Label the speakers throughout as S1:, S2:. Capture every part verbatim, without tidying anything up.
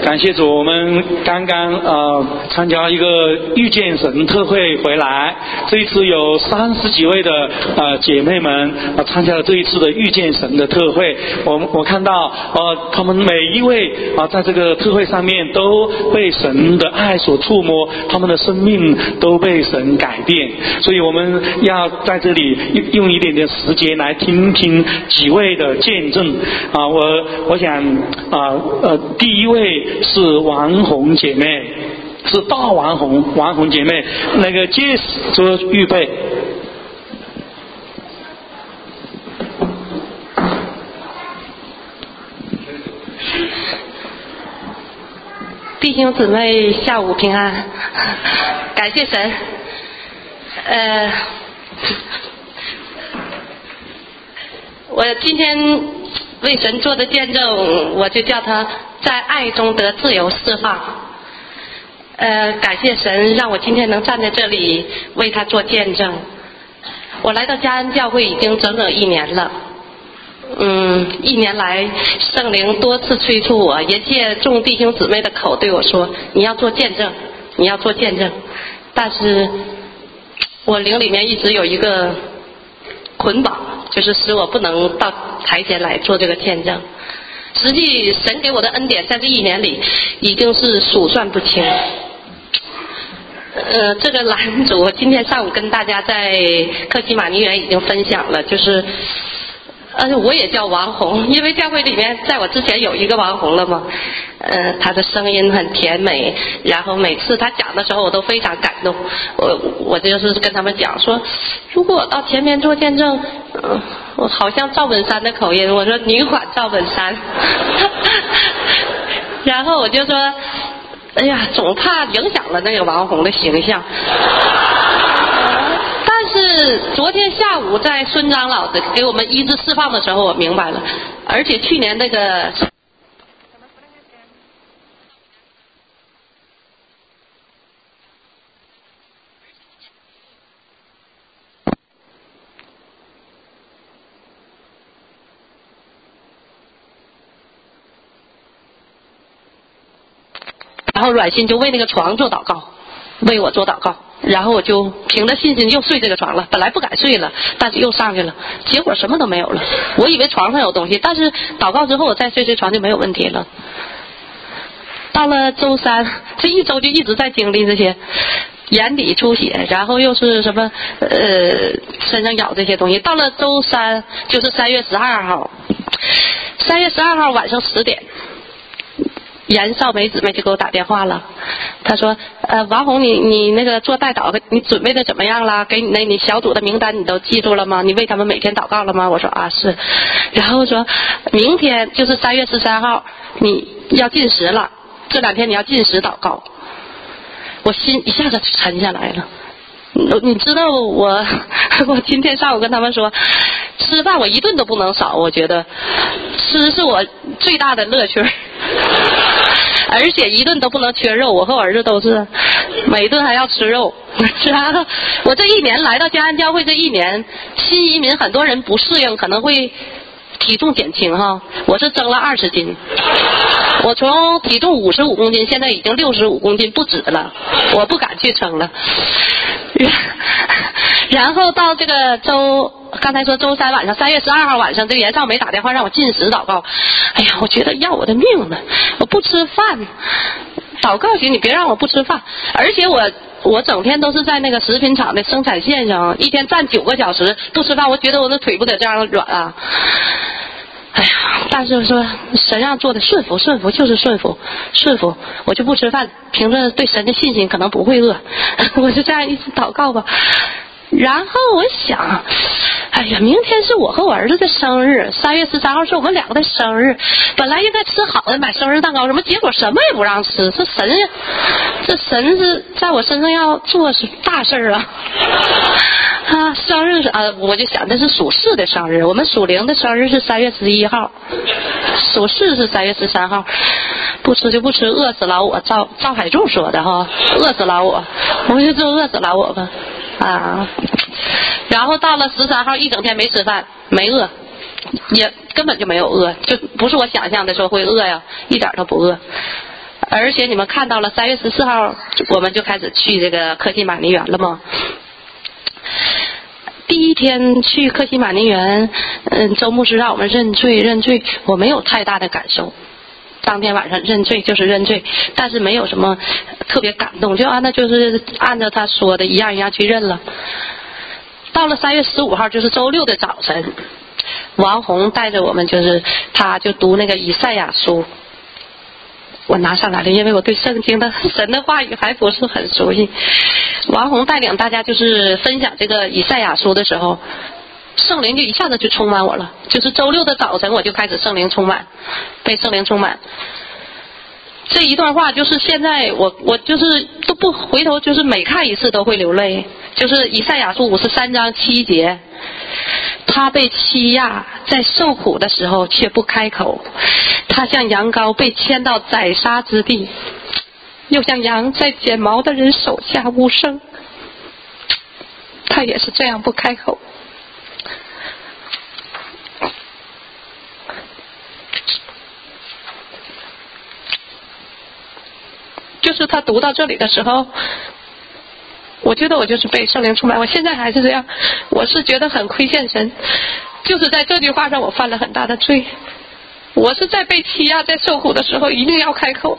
S1: 感谢主，我们刚刚呃参加一个遇见神特会回来，这一次有三十几位的呃姐妹们呃参加了这一次的遇见神的特会。我我看到呃他们每一位啊、呃、在这个特会上面都被神的爱所触摸，他们的生命都被神改变。所以我们要在这里用一点点时间来听听几位的见证啊、呃。我我想啊 呃, 呃第一位是王红姐妹，是大王红王红姐妹，那个 Jess 做预备。
S2: 弟兄姊妹下午平安，感谢神。呃，我今天为神做的见证，我就叫他在爱中得自由释放。呃，感谢神让我今天能站在这里为他做见证。我来到嘉恩教会已经整整一年了。嗯，一年来圣灵多次催促我，也借众弟兄姊妹的口对我说，你要做见证，你要做见证。但是我灵里面一直有一个捆绑，就是使我不能到台前来做这个见证。实际神给我的恩典在这一年里已经是数算不清。呃，这个拦阻我今天上午跟大家在克西马尼园已经分享了，就是而且我也叫王红，因为教会里面在我之前有一个王红了嘛。呃，他的声音很甜美，然后每次他讲的时候我都非常感动。我我就是跟他们讲说，如果我到前面做见证，呃、我好像赵本山的口音，我说女款赵本山。然后我就说，哎呀，总怕影响了那个王红的形象。但是昨天下午在孙长老的给我们医治释放的时候，我明白了。而且去年那个然后阮欣就为那个床做祷告，为我做祷告，然后我就凭着信心又睡这个床了。本来不敢睡了，但是又上去了，结果什么都没有了。我以为床上有东西，但是祷告之后我再睡这床就没有问题了。到了周三，这一周就一直在经历这些眼底出血，然后又是什么呃身上咬这些东西。到了周三，就是三月十二号，三月十二号晚上十点。严少梅姊妹就给我打电话了，她说：“呃，王红，你你那个做代祷，你准备的怎么样了？给你那你小组的名单你都记住了吗？你为他们每天祷告了吗？”我说：“啊，是。”然后说：“明天就是三月十三号，你要禁食了，这两天你要禁食祷告。”我心一下子沉下来了。你知道我我今天上午跟他们说，吃饭我一顿都不能少，我觉得吃是我最大的乐趣。而且一顿都不能缺肉，我和我儿子都是每顿还要吃肉。然后我这一年来到嘉安教会这一年，新移民很多人不适应，可能会体重减轻哈。我是增了二十斤，我从体重五十五公斤现在已经六十五公斤不止了，我不敢去称了。然后到这个周刚才说周三晚上，三月十二号晚上，这个严少梅打电话让我禁食祷告。哎呀，我觉得要我的命呢！我不吃饭，祷告行，你别让我不吃饭。而且我我整天都是在那个食品厂的生产线上，一天站九个小时不吃饭，我觉得我的腿不得这样软啊！哎呀，但是说神让做的顺服，顺服就是顺服，顺服我就不吃饭，凭着对神的信心可能不会饿，我就这样一直祷告吧。然后我想，哎呀，明天是我和我儿子的生日，三月十三号是我们两个的生日，本来应该吃好的，买生日蛋糕什么，结果什么也不让吃，这神，这神是在我身上要做大事啊！啊，生日啊，我就想这是属士的生日，我们属灵的生日是三月十一号，属士是三月十三号，不吃就不吃，饿死了我。赵赵海柱说的哈，饿死了我，我就就饿死了我吧。啊，然后到了十三号一整天没吃饭，没饿，也根本就没有饿，就不是我想象的说会饿呀，一点都不饿。 而且你们看到了三月十四号我们就开始去这个克西玛尼园了吗？第一天去克西玛尼园，嗯，周牧师让我们认罪认罪，我没有太大的感受。当天晚上认罪就是认罪，但是没有什么特别感动，就按照就是按照他说的一样一样去认了。到了三月十五号，就是周六的早晨，王红带着我们，就是他就读那个以赛亚书。我拿上来了，因为我对圣经的神的话语还不是很熟悉。王红带领大家就是分享这个以赛亚书的时候，圣灵就一下子就充满我了，就是周六的早晨我就开始圣灵充满，被圣灵充满。这一段话就是现在我我就是都不回头，就是每看一次都会流泪。就是以赛亚书五十三章七节，他被欺压，在受苦的时候却不开口，他像羊羔被牵到宰杀之地，又像羊在剪毛的人手下无声，他也是这样不开口。就是他读到这里的时候，我觉得我就是被圣灵充满，我现在还是这样，我是觉得很亏欠神，就是在这句话上我犯了很大的罪。我是在被欺压在受苦的时候一定要开口。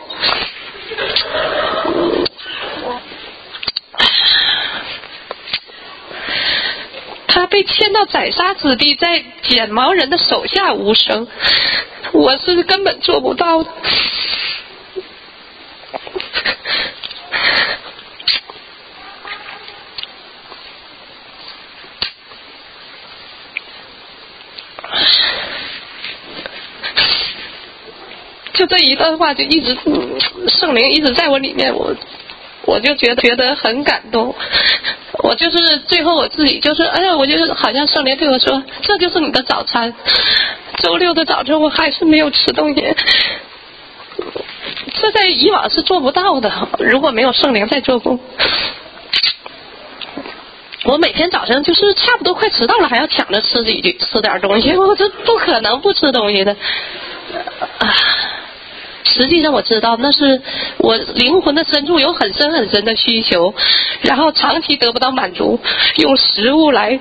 S2: 他被牵到宰杀之地，在剪毛人的手下无声，我是根本做不到的。就这一段话就一直、嗯、圣灵一直在我里面，我我就觉得觉得很感动。我就是最后我自己就是哎呀，我就好像圣灵对我说，这就是你的早餐。周六的早晨我还是没有吃东西，这在以往是做不到的，如果没有圣灵在做工。我每天早上就是差不多快迟到了，还要抢着吃几句吃点东西，我这不可能不吃东西的。啊，实际上我知道那是我灵魂的深处有很深很深的需求，然后长期得不到满足，用食物来。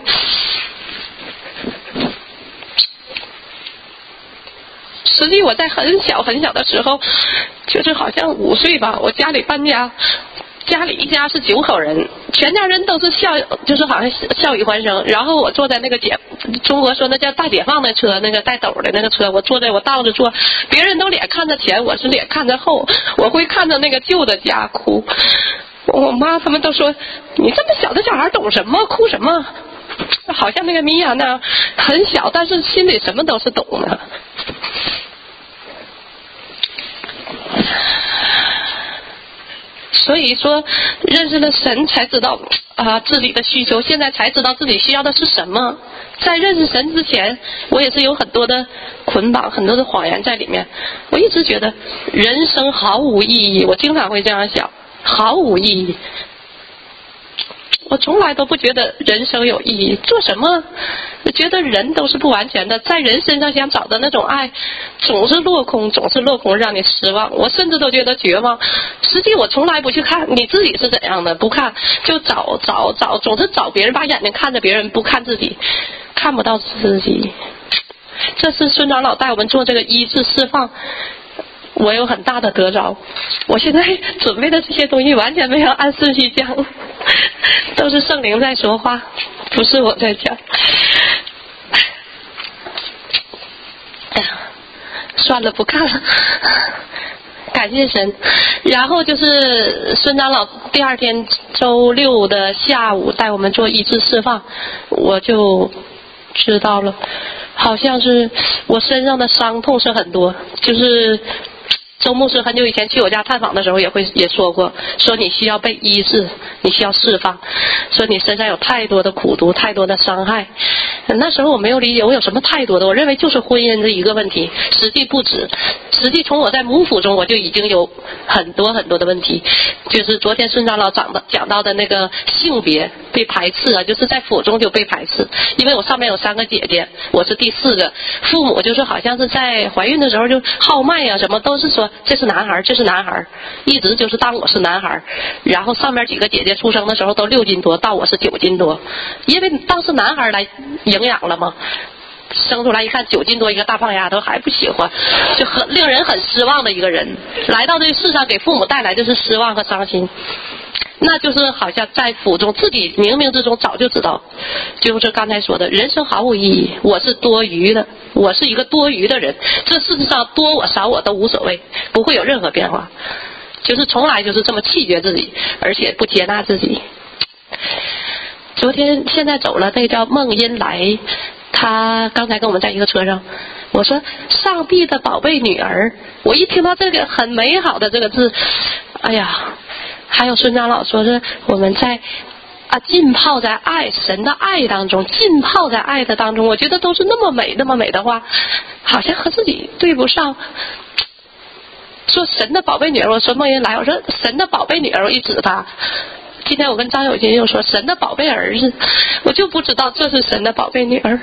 S2: 实际我在很小很小的时候，就是好像五岁吧，我家里搬家，家里一家是九口人，全家人都是笑，就是好像笑语欢声。然后我坐在那个解，中国说那叫大解放的车，那个带斗的那个车，我坐在我倒着坐，别人都脸看着前，我是脸看着后，我会看着那个旧的家哭。我妈他们都说，你这么小的小孩懂什么，哭什么？好像那个米娅那样很小，但是心里什么都是懂的。所以说认识了神才知道啊、呃、自己的需求，现在才知道自己需要的是什么。在认识神之前，我也是有很多的捆绑，很多的谎言在里面。我一直觉得人生毫无意义，我经常会这样想，毫无意义。我从来都不觉得人生有意义，做什么？我觉得人都是不完全的，在人身上想找的那种爱，总是落空，总是落空，让你失望。我甚至都觉得绝望。实际我从来不去看你自己是怎样的，不看就找找找，总是找别人，把眼睛看着别人，不看自己，看不到自己。这是孙长老带我们做这个医治释放。我有很大的得着，我现在准备的这些东西完全没有按顺序讲，都是圣灵在说话，不是我在讲。哎呀，算了，不看了，感谢神。然后就是孙长老第二天周六的下午带我们做医治释放，我就知道了，好像是我身上的伤痛是很多，就是周牧师很久以前去我家探访的时候也会也说过，说你需要被医治，你需要释放，说你身上有太多的苦毒，太多的伤害。那时候我没有理解我有什么太多的，我认为就是婚姻这一个问题，实际不止。 实际从我在母腹中我就已经有很多很多的问题，就是昨天孙长老讲的讲到的那个性别被排斥啊，就是在腹中就被排斥，因为我上面有三个姐姐，我是第四个，父母就是好像是在怀孕的时候就号脉啊什么都是说这是男孩这是男孩，一直就是当我是男孩，然后上面几个姐姐出生的时候都六斤多，到我是九斤多，因为当时男孩来营养了嘛，生出来一看九斤多一个大胖丫头还不喜欢，就很令人很失望的一个人，来到这个世上给父母带来的是失望和伤心，那就是好像在腹中自己冥冥之中早就知道，就是刚才说的人生毫无意义，我是多余的，我是一个多余的人，这世界上多我少我都无所谓，不会有任何变化，就是从来就是这么弃绝自己，而且不接纳自己。昨天现在走了那个叫孟音来，他刚才跟我们在一个车上，我说上帝的宝贝女儿，我一听到这个很美好的这个字，哎呀，还有孙长老说是我们在啊浸泡在爱神的爱当中，浸泡在爱的当中，我觉得都是那么美那么美的话，好像和自己对不上。说神的宝贝女儿，我说孟音来，我说神的宝贝女儿，我一指她。今天我跟张友金又说神的宝贝儿子，我就不知道这是神的宝贝女儿。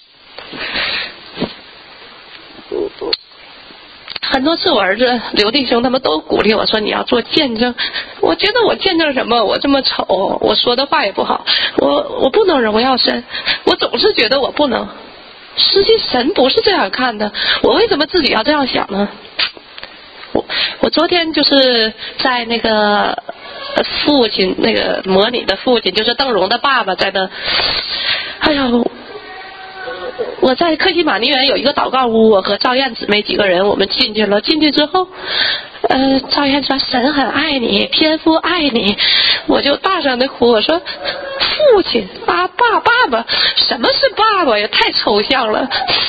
S2: 很多次我儿子刘弟兄他们都鼓励我说你要做见证，我觉得我见证什么？我这么丑，我说的话也不好，我我不能荣耀神，我总是觉得我不能。实际神不是这样看的，我为什么自己要这样想呢？我我昨天就是在那个父亲那个模拟的父亲，就是邓荣的爸爸在那，哎呀，我在克西玛尼园有一个祷告屋，我和赵燕姊妹几个人我们进去了，进去之后呃，赵燕说神很爱你，天父爱你，我就大声的哭，我说父亲啊爸爸爸，什么是爸爸呀，太抽象了。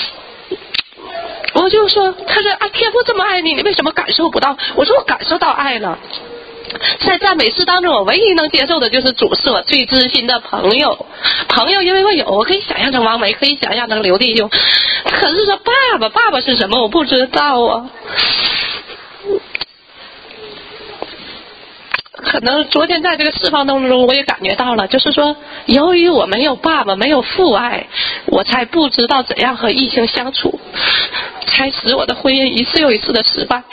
S2: 我就说他说啊天父这么爱你，你为什么感受不到？我说我感受到爱了。在赞美诗当中，我唯一能接受的就是主是我最知心的朋友。朋友因为我有，我可以想象成王梅，可以想象成刘弟兄。可是说爸爸，爸爸是什么？我不知道啊。可能昨天在这个释放当中，我也感觉到了，就是说，由于我没有爸爸，没有父爱，我才不知道怎样和异性相处，才使我的婚姻一次又一次的失败。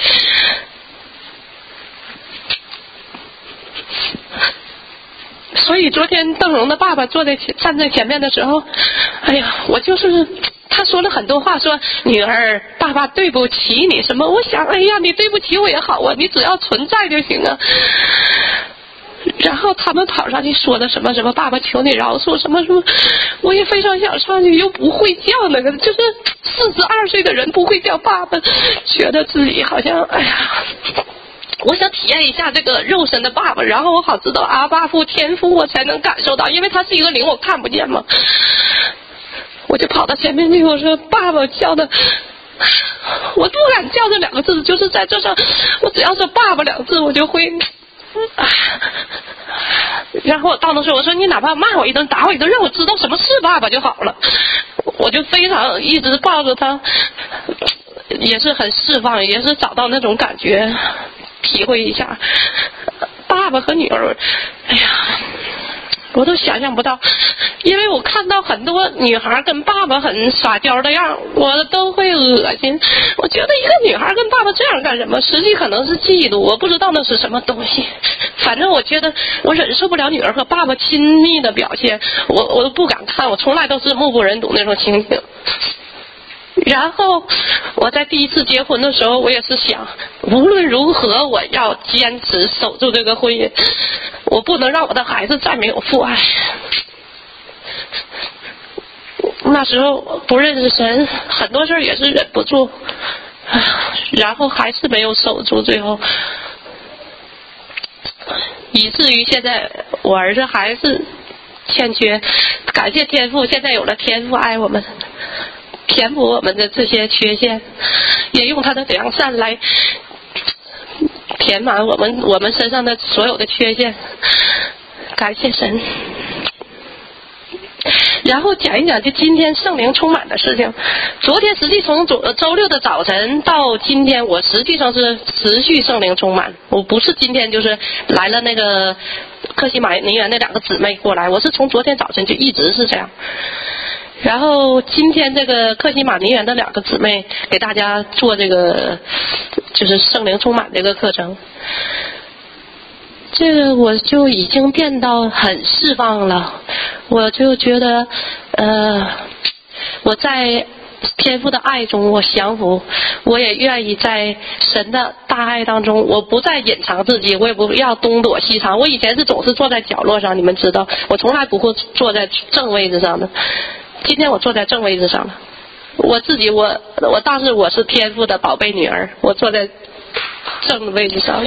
S2: 所以昨天邓荣的爸爸坐在前站在前面的时候，哎呀，我就是他说了很多话，说女儿爸爸对不起你什么，我想哎呀你对不起我也好啊，你只要存在就行啊。然后他们跑上去说的什么什么爸爸求你饶恕什么什么，我也非常想上去，又不会叫那个，就是四十二岁的人不会叫爸爸，觉得自己好像哎呀，我想体验一下这个肉身的爸爸，然后我好知道阿爸父天父，我才能感受到，因为他是一个灵，我看不见嘛。我就跑到前面去，我说爸爸叫的，我不敢叫这两个字，就是在这上，我只要说爸爸两个字，我就会。然后我到那时候我说你哪怕骂我一顿打我一顿，让我知道什么是爸爸就好了。我就非常一直抱着他，也是很释放，也是找到那种感觉，体会一下爸爸和女儿。哎呀，我都想象不到，因为我看到很多女孩跟爸爸很撒娇的样，我都会恶心。我觉得一个女孩跟爸爸这样干什么？实际可能是嫉妒，我不知道那是什么东西。反正我觉得我忍受不了女儿和爸爸亲密的表现，我我都不敢看，我从来都是目不忍睹那种情景。然后我在第一次结婚的时候，我也是想，无论如何我要坚持守住这个婚姻，我不能让我的孩子再没有父爱。那时候不认识神，很多事也是忍不住，然后还是没有守住，最后以至于现在我儿子还是欠缺。感谢天父，现在有了天父爱我们，填补我们的这些缺陷，也用他的良善来填满我们我们身上的所有的缺陷。感谢神。 然后讲一讲就今天圣灵充满的事情。昨天实际从周周六的早晨到今天，我实际上是持续圣灵充满。我不是今天就是来了那个克西玛尼园那两个姊妹过来，我是从昨天早晨就一直是这样。然后今天这个克西玛尼园的两个姊妹给大家做这个就是圣灵充满这个课程，这个我就已经变到很释放了。我就觉得呃我在天父的爱中我降服，我也愿意在神的大爱当中，我不再隐藏自己，我也不要东躲西藏。我以前是总是坐在角落上，你们知道我从来不会坐在正位置上的，今天我坐在正位置上了。我自己我我当时我是天父的宝贝女儿，我坐在正的位置上了。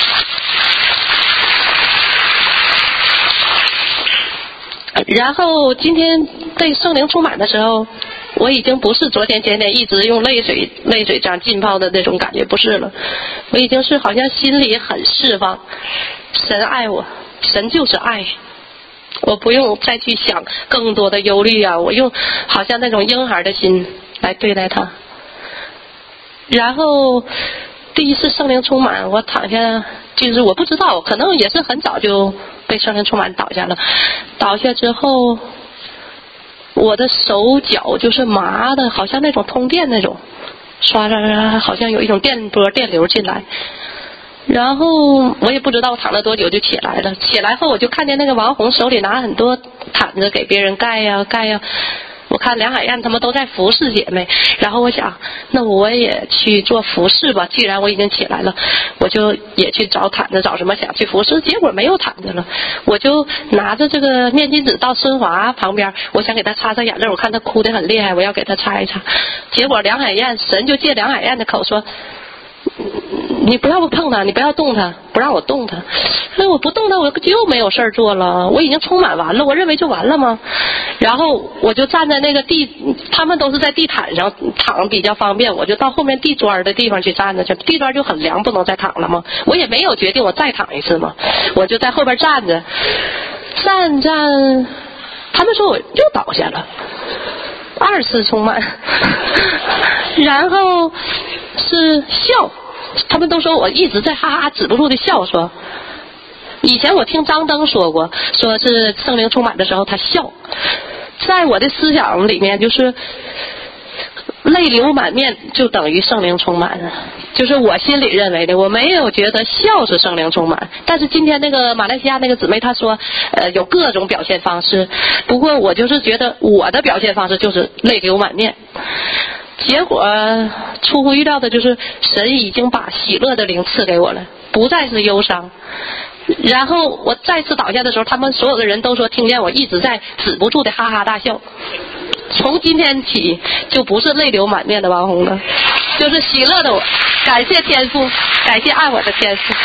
S2: 然后今天被圣灵充满的时候，我已经不是昨天前天一直用泪水泪水这样浸泡的那种感觉，不是了。我已经是好像心里很释放，神爱我，神就是爱，我不用再去想更多的忧虑啊，我用好像那种婴孩的心来对待他。然后第一次圣灵充满，我躺下，就是我不知道，可能也是很早就被圣灵充满倒下了。倒下之后，我的手脚就是麻的，好像那种通电那种，刷刷刷，好像有一种电波电流进来。然后我也不知道我躺了多久就起来了，起来后我就看见那个王红手里拿很多毯子给别人盖呀盖呀。我看梁海燕他们都在服侍姐妹，然后我想那我也去做服侍吧，既然我已经起来了，我就也去找毯子，找什么想去服侍，结果没有毯子了。我就拿着这个面巾纸到孙华旁边，我想给他擦擦眼泪，我看他哭得很厉害，我要给他擦一擦。结果梁海燕神就借梁海燕的口说，你不要碰他，你不要动他，不让我动他。那我不动他，我就没有事儿做了，我已经充满完了，我认为就完了吗？然后我就站在那个地，他们都是在地毯上躺比较方便，我就到后面地砖的地方去站着去，地砖就很凉，不能再躺了吗？我也没有决定我再躺一次嘛，我就在后边站着，站站，他们说我又倒下了，二次充满，然后是笑，他们都说我一直在哈哈止不住的笑，说以前我听张登说过，说是圣灵充满的时候他笑，在我的思想里面就是泪流满面就等于圣灵充满，就是我心里认为的，我没有觉得笑是圣灵充满。但是今天那个马来西亚那个姊妹她说呃有各种表现方式，不过我就是觉得我的表现方式就是泪流满面。结果出乎意料的就是神已经把喜乐的灵赐给我了，不再是忧伤。然后我再次倒下的时候，他们所有的人都说听见我一直在止不住的哈哈大笑。从今天起就不是泪流满面的王红了，就是喜乐的我，感谢天父，感谢爱我的天父。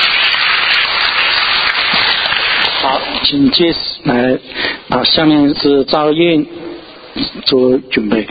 S1: 好，请接来啊，下面是赵燕做准备。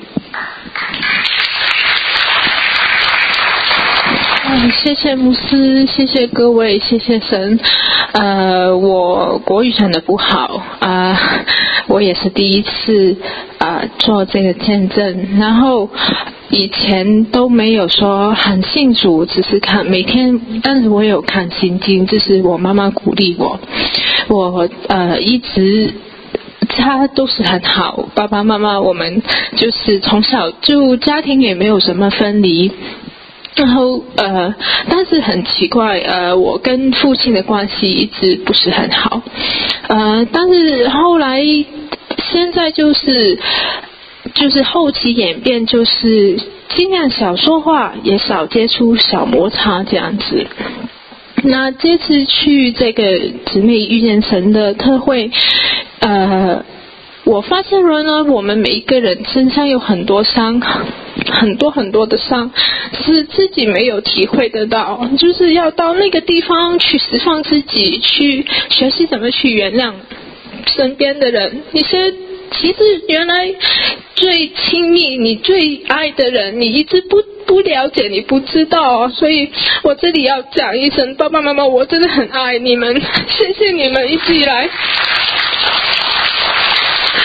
S3: 嗯，谢谢牧师，谢谢各位，谢谢神。呃，我国语讲的不好啊、呃，我也是第一次啊、呃、做这个见证，然后以前都没有说很信主，只是看每天，但是我有看心经，这是我妈妈鼓励我，我呃一直。他都是很好，爸爸妈妈我们就是从小就家庭也没有什么分离，然后呃，但是很奇怪，呃，我跟父亲的关系一直不是很好，呃，但是后来现在就是就是后期演变，就是尽量少说话，也少接触，少摩擦这样子。那这次去这个姊妹遇见神的特会，呃，我发现了呢，我们每一个人身上有很多伤，很多很多的伤，只是自己没有体会得到，就是要到那个地方去释放自己，去学习怎么去原谅身边的人。一些其实原来最亲密你最爱的人，你一直不不了解，你不知道，所以我这里要讲一声，爸爸妈妈，我真的很爱你们，谢谢你们一直以来。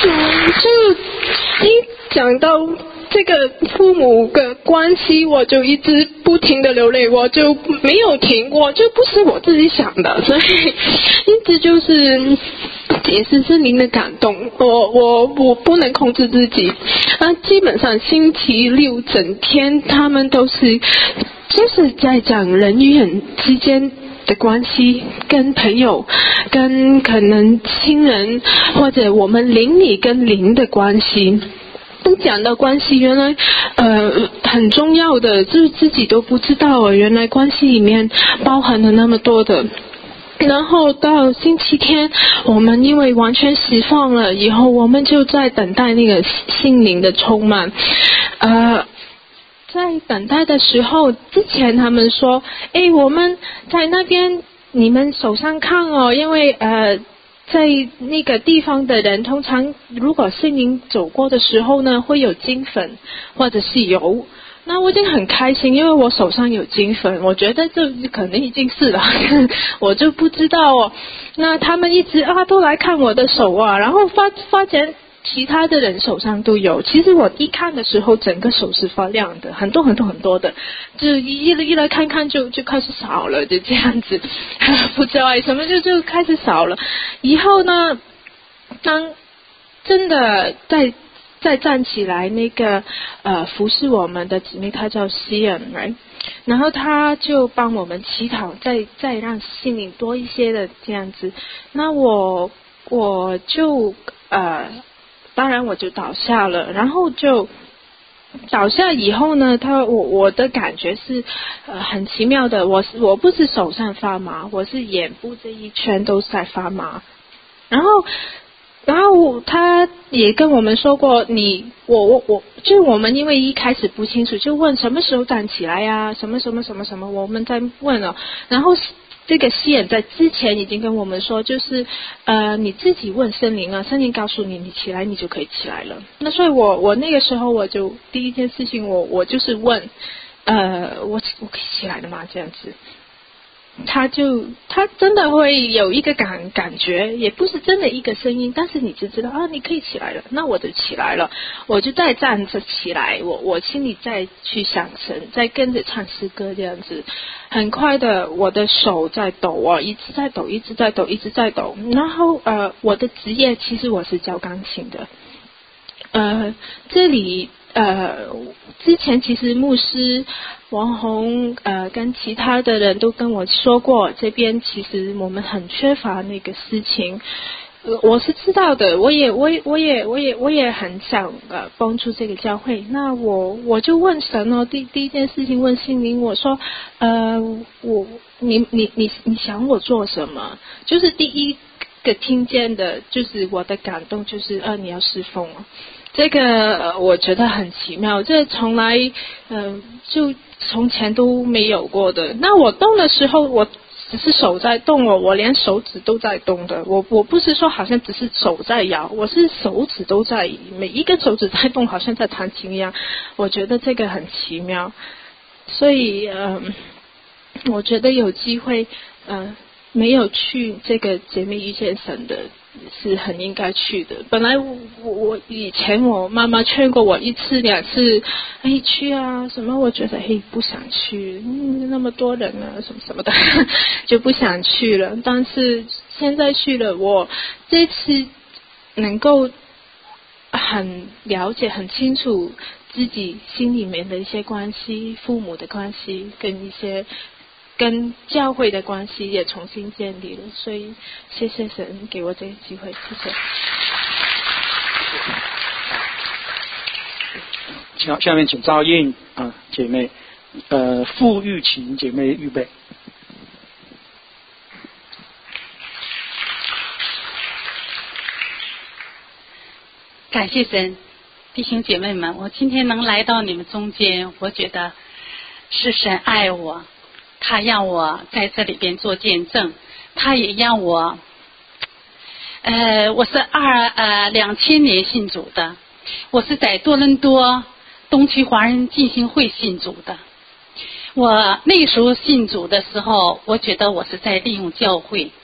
S3: 嗯，就一讲到这个父母的关系，我就一直不停的流泪，我就没有停过，就不是我自己想的，所以一直就是也是圣灵的感动，我我我不能控制自己。啊，基本上星期六整天他们都是就是在讲人与人之间的关系，跟朋友，跟可能亲人，或者我们邻里跟邻的关系。讲到关系，原来呃很重要的，就是自己都不知道哦，原来关系里面包含了那么多的。然后到星期天，我们因为完全释放了以后，我们就在等待那个心灵的充满。呃，在等待的时候，之前他们说，诶，我们在那边，你们手上看哦，因为呃。在那个地方的人，通常如果心灵走过的时候呢，会有金粉或者是油。那我已经很开心，因为我手上有金粉，我觉得这可能已经是了，我就不知道哦。那他们一直啊都来看我的手啊，然后发发现其他的人手上都有。其实我一看的时候，整个手是发亮的，很多很多很多的，就一一来看看就就开始少了，就这样子，不知道为什么就就开始少了。以后呢，当真的再再站起来，那个呃服侍我们的姊妹，她叫西恩， right? 然后她就帮我们祈祷，再再让心灵多一些的这样子。那我我就呃。当然我就倒下了，然后就倒下以后呢，他我我的感觉是呃很奇妙的，我我不是手上发麻，我是眼部这一圈都在发麻，然后然后他也跟我们说过，你我我我就我们因为一开始不清楚，就问什么时候站起来呀、啊，什么什么什么什么，我们在问了，然后。这个西人在之前已经跟我们说，就是呃你自己问圣灵啊，圣灵告诉你你起来你就可以起来了。那所以我我那个时候我就第一件事情我我就是问呃我我可以起来了吗这样子。他就他真的会有一个感感觉，也不是真的一个声音，但是你就知道啊，你可以起来了，那我就起来了，我就再站着起来，我我心里再去想神，再跟着唱诗歌这样子，很快的，我的手在抖啊，一直在抖，一直在抖，一直在抖。然后呃，我的职业其实我是教钢琴的，呃，这里。呃，之前其实牧师王宏呃跟其他的人都跟我说过，这边其实我们很缺乏那个事情。呃，我是知道的，我也我也我也我也我也很想呃帮助这个教会。那我我就问神哦，第第一件事情问心灵，我说呃我你你你你想我做什么？就是第一个听见的，就是我的感动，就是呃你要侍奉哦。这个、呃、我觉得很奇妙，这从来嗯、呃、就从前都没有过的。那我动的时候，我只是手在动哦，我连手指都在动的。我我不是说好像只是手在摇，我是手指都在，每一个手指在动，好像在弹琴一样。我觉得这个很奇妙，所以嗯、呃，我觉得有机会嗯。呃没有去这个姐妹遇见神的是很应该去的。本来我我以前我妈妈劝过我一次两次，哎去啊什么，我觉得哎不想去，嗯那么多人啊什么什么的就不想去了。但是现在去了，我这次能够很了解很清楚自己心里面的一些关系，父母的关系跟一些跟教会的关系也重新建立了，所以谢谢神给我这个机会，谢谢。
S1: 下下面请赵印啊姐妹，呃傅玉琴姐妹预备。
S4: 感谢神，弟兄姐妹们，我今天能来到你们中间，我觉得是神爱我，他让我在这里边做见证，他也让我，呃，我是二呃两千年信主的，我是在多伦多东区华人浸信会信主的。我那时候信主的时候，我觉得我是在利用教会，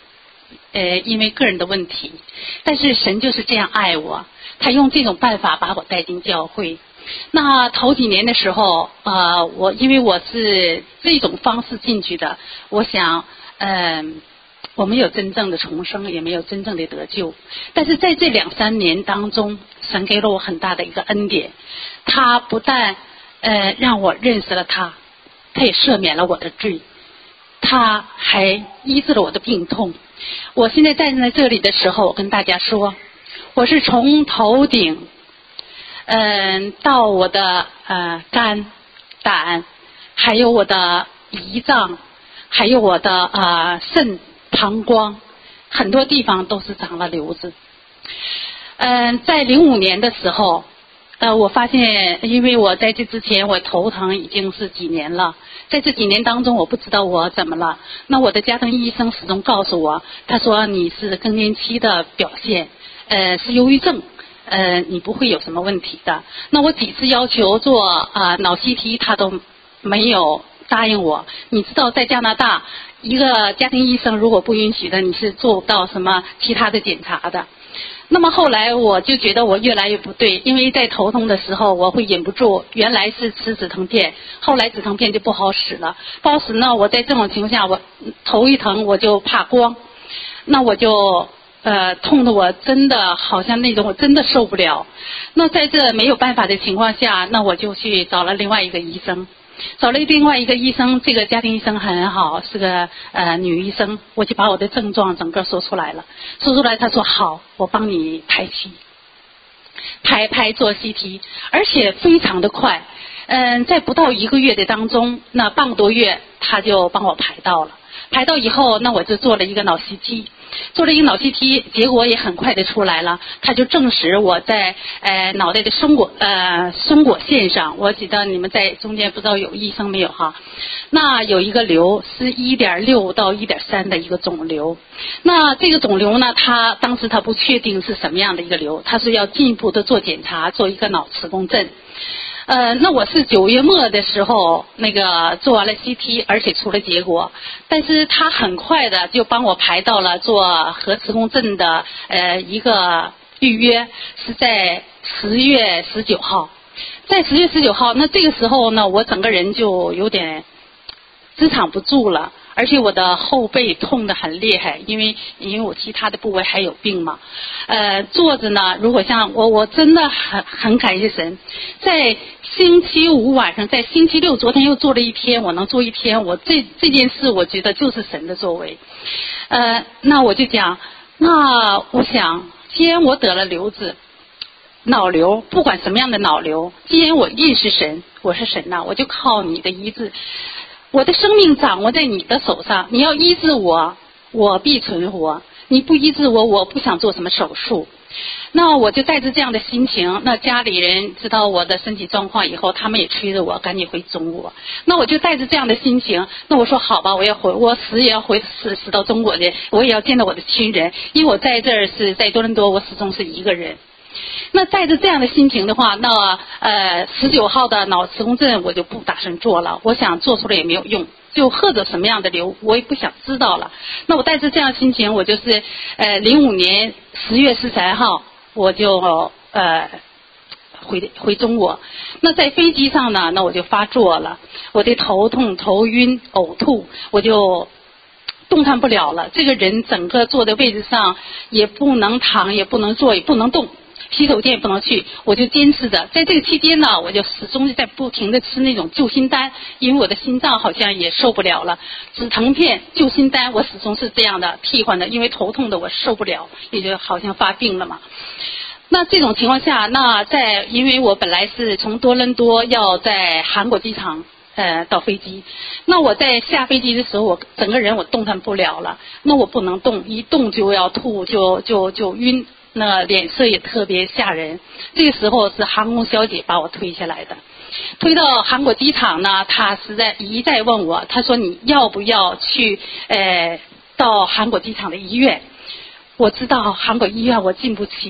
S4: 呃，因为个人的问题，但是神就是这样爱我，他用这种办法把我带进教会。那头几年的时候，呃，我因为我是这种方式进去的，我想，嗯、呃，我没有真正的重生，也没有真正的得救。但是在这两三年当中，神给了我很大的一个恩典，他不但呃让我认识了他，他也赦免了我的罪，他还医治了我的病痛。我现在站在这里的时候，我跟大家说，我是从头顶嗯、呃、到我的呃肝胆，还有我的胰脏，还有我的呃肾膀胱，很多地方都是长了瘤子。嗯、呃，在零五年的时候，呃，我发现，因为我在这之前我头疼已经是几年了，在这几年当中，我不知道我怎么了。那我的家庭医生始终告诉我，他说你是更年期的表现，呃，是忧郁症，呃，你不会有什么问题的。那我几次要求做啊、呃、脑 C T， 他都没有答应我。你知道，在加拿大，一个家庭医生如果不允许的，你是做不到什么其他的检查的。那么后来我就觉得我越来越不对，因为在头痛的时候我会忍不住，原来是吃止疼片，后来止疼片就不好使了，不好使呢，我在这种情况下，我头一疼我就怕光，那我就呃痛得我真的好像那种我真的受不了。那在这没有办法的情况下，那我就去找了另外一个医生。找了另外一个医生，这个家庭医生很好，是个呃女医生，我就把我的症状整个说出来了，说出来他说好，我帮你排期，排排做 C T， 而且非常的快，嗯，在不到一个月的当中，那半个多月他就帮我排到了，排到以后，那我就做了一个脑 C T。做了一个脑 C T， 结果也很快的出来了，他就证实我在呃脑袋的松果呃松果线上，我记得你们在中间不知道有医生没有哈，那有一个瘤是 一点六 到 一点三 的一个肿瘤，那这个肿瘤呢，他当时他不确定是什么样的一个瘤，他是要进一步的做检查，做一个脑磁共振。呃，那我是九月末的时候那个做完了 C T， 而且出了结果，但是他很快的就帮我排到了做核磁共振的呃一个预约，是在十月十九号，在十月十九号，那这个时候呢，我整个人就有点支撑不住了。而且我的后背痛得很厉害，因为因为我其他的部位还有病嘛。呃，坐着呢，如果像我，我真的很很感谢神，在星期五晚上，在星期六，昨天又做了一天，我能做一天，我这这件事，我觉得就是神的作为。呃，那我就讲，那我想，既然我得了瘤子，脑瘤，不管什么样的脑瘤，既然我认识神，我是神呐，我就靠你的医治。我的生命掌握在你的手上，你要医治我，我必存活；你不医治我，我不想做什么手术。那我就带着这样的心情，那家里人知道我的身体状况以后，他们也催着我赶紧回中国。那我就带着这样的心情，那我说好吧，我要回，我死也要回死死到中国去，我也要见到我的亲人，因为我在这儿是在多伦多，我始终是一个人。那带着这样的心情的话，那呃十九号的脑磁共振我就不打算做了，我想做出来也没有用，就或者什么样的瘤我也不想知道了。那我带着这样的心情，我就是呃零五年十月十三号我就呃回回中国。那在飞机上呢，那我就发作了，我的头痛、头晕、呕吐，我就动弹不了了，这个人整个坐在位置上也不能躺，也不能坐，也不能动，洗手间也不能去，我就坚持着。在这个期间呢，我就始终在不停的吃那种救心丹，因为我的心脏好像也受不了了，止疼片、救心丹我始终是这样的替换的，因为头痛的我受不了，也就好像发病了嘛。那这种情况下，那在因为我本来是从多伦多要在韩国机场呃，到飞机，那我在下飞机的时候，我整个人我动弹不了了，那我不能动，一动就要吐，就就就晕，那脸色也特别吓人。这个时候是航空小姐把我推下来的，推到韩国机场呢，她实在一再问我，她说你要不要去呃到韩国机场的医院？我知道韩国医院我进不起。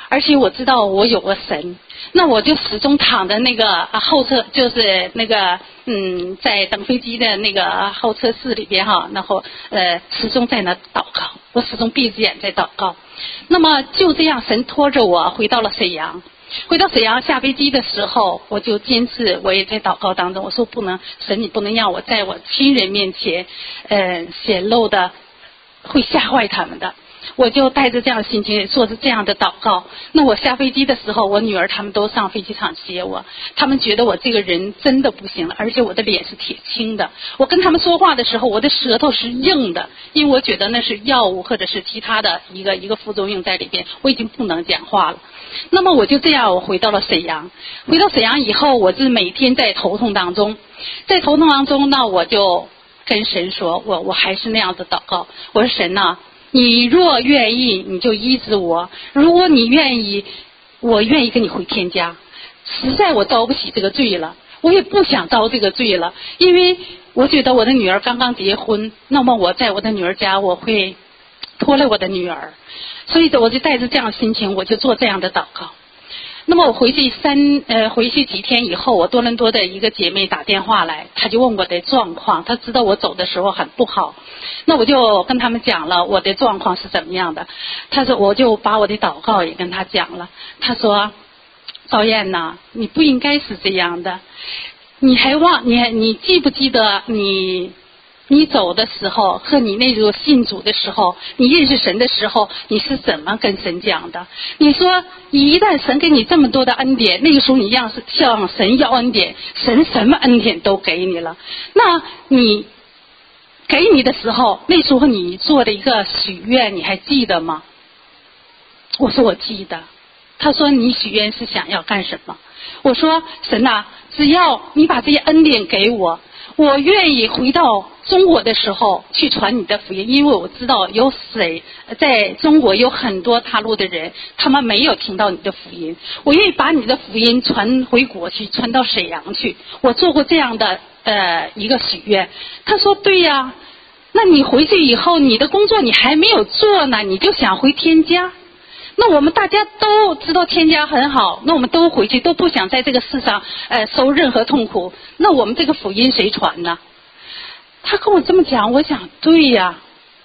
S4: 而且我知道我有个神，那我就始终躺在那个后侧，就是那个嗯，在等飞机的那个候车室里边哈，然后呃始终在那祷告，我始终闭着眼在祷告。那么就这样，神拖着我回到了沈阳。回到沈阳下飞机的时候，我就坚持，我也在祷告当中，我说不能，神你不能让我在我亲人面前，呃显露的会吓坏他们的。我就带着这样的心情做着这样的祷告。那我下飞机的时候，我女儿他们都上飞机场接我，他们觉得我这个人真的不行了，而且我的脸是铁青的。我跟他们说话的时候，我的舌头是硬的，因为我觉得那是药物或者是其他的一个一个副作用在里边，我已经不能讲话了。那么我就这样，我回到了沈阳。回到沈阳以后，我是每天在头痛当中，在头痛当中呢，我就跟神说，我我还是那样的祷告，我说神呐，你若愿意，你就医治我；如果你愿意，我愿意跟你回天家。实在我遭不起这个罪了，我也不想遭这个罪了，因为我觉得我的女儿刚刚结婚，那么我在我的女儿家，我会拖累我的女儿，所以我就带着这样的心情，我就做这样的祷告。那么我回去三呃回去几天以后，我多伦多的一个姐妹打电话来，她就问我的状况，她知道我走的时候很不好，那我就跟他们讲了我的状况是怎么样的。她说我就把我的祷告也跟她讲了，她说赵燕呐，你不应该是这样的，你还忘你你记不记得你你走的时候和你那时候信主的时候，你认识神的时候，你是怎么跟神讲的？你说一旦神给你这么多的恩典，那个时候你要是向神要恩典，神什么恩典都给你了，那你给你的时候，那时候你做的一个许愿，你还记得吗？我说我记得。他说你许愿是想要干什么？我说神啊，只要你把这些恩典给我，我愿意回到中国的时候去传你的福音，因为我知道有谁在中国有很多大陆的人，他们没有听到你的福音，我愿意把你的福音传回国去，传到沈阳去。我做过这样的呃一个许愿。他说对呀，那你回去以后，你的工作你还没有做呢，你就想回天家？那我们大家都知道天家很好，那我们都回去，都不想在这个世上呃受任何痛苦，那我们这个福音谁传呢？他跟我这么讲，我想对呀。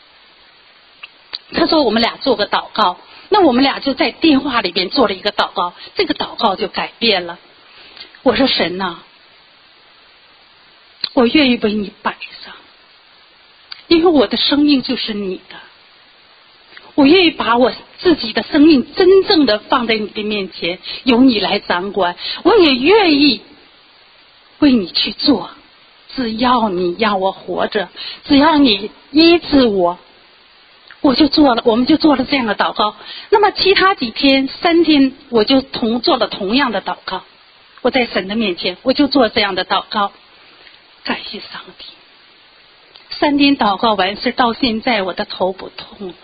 S4: 他说我们俩做个祷告，那我们俩就在电话里边做了一个祷告，这个祷告就改变了。我说神呐，我愿意为你摆上，因为我的生命就是你的，我愿意把我自己的生命真正的放在你的面前，由你来掌管，我也愿意为你去做，只要你让我活着，只要你医治我，我就做了，我们就做了这样的祷告。那么其他几天三天我就同做了同样的祷告，我在神的面前我就做这样的祷告。感谢上帝，三天祷告完事，到现在我的头不痛了。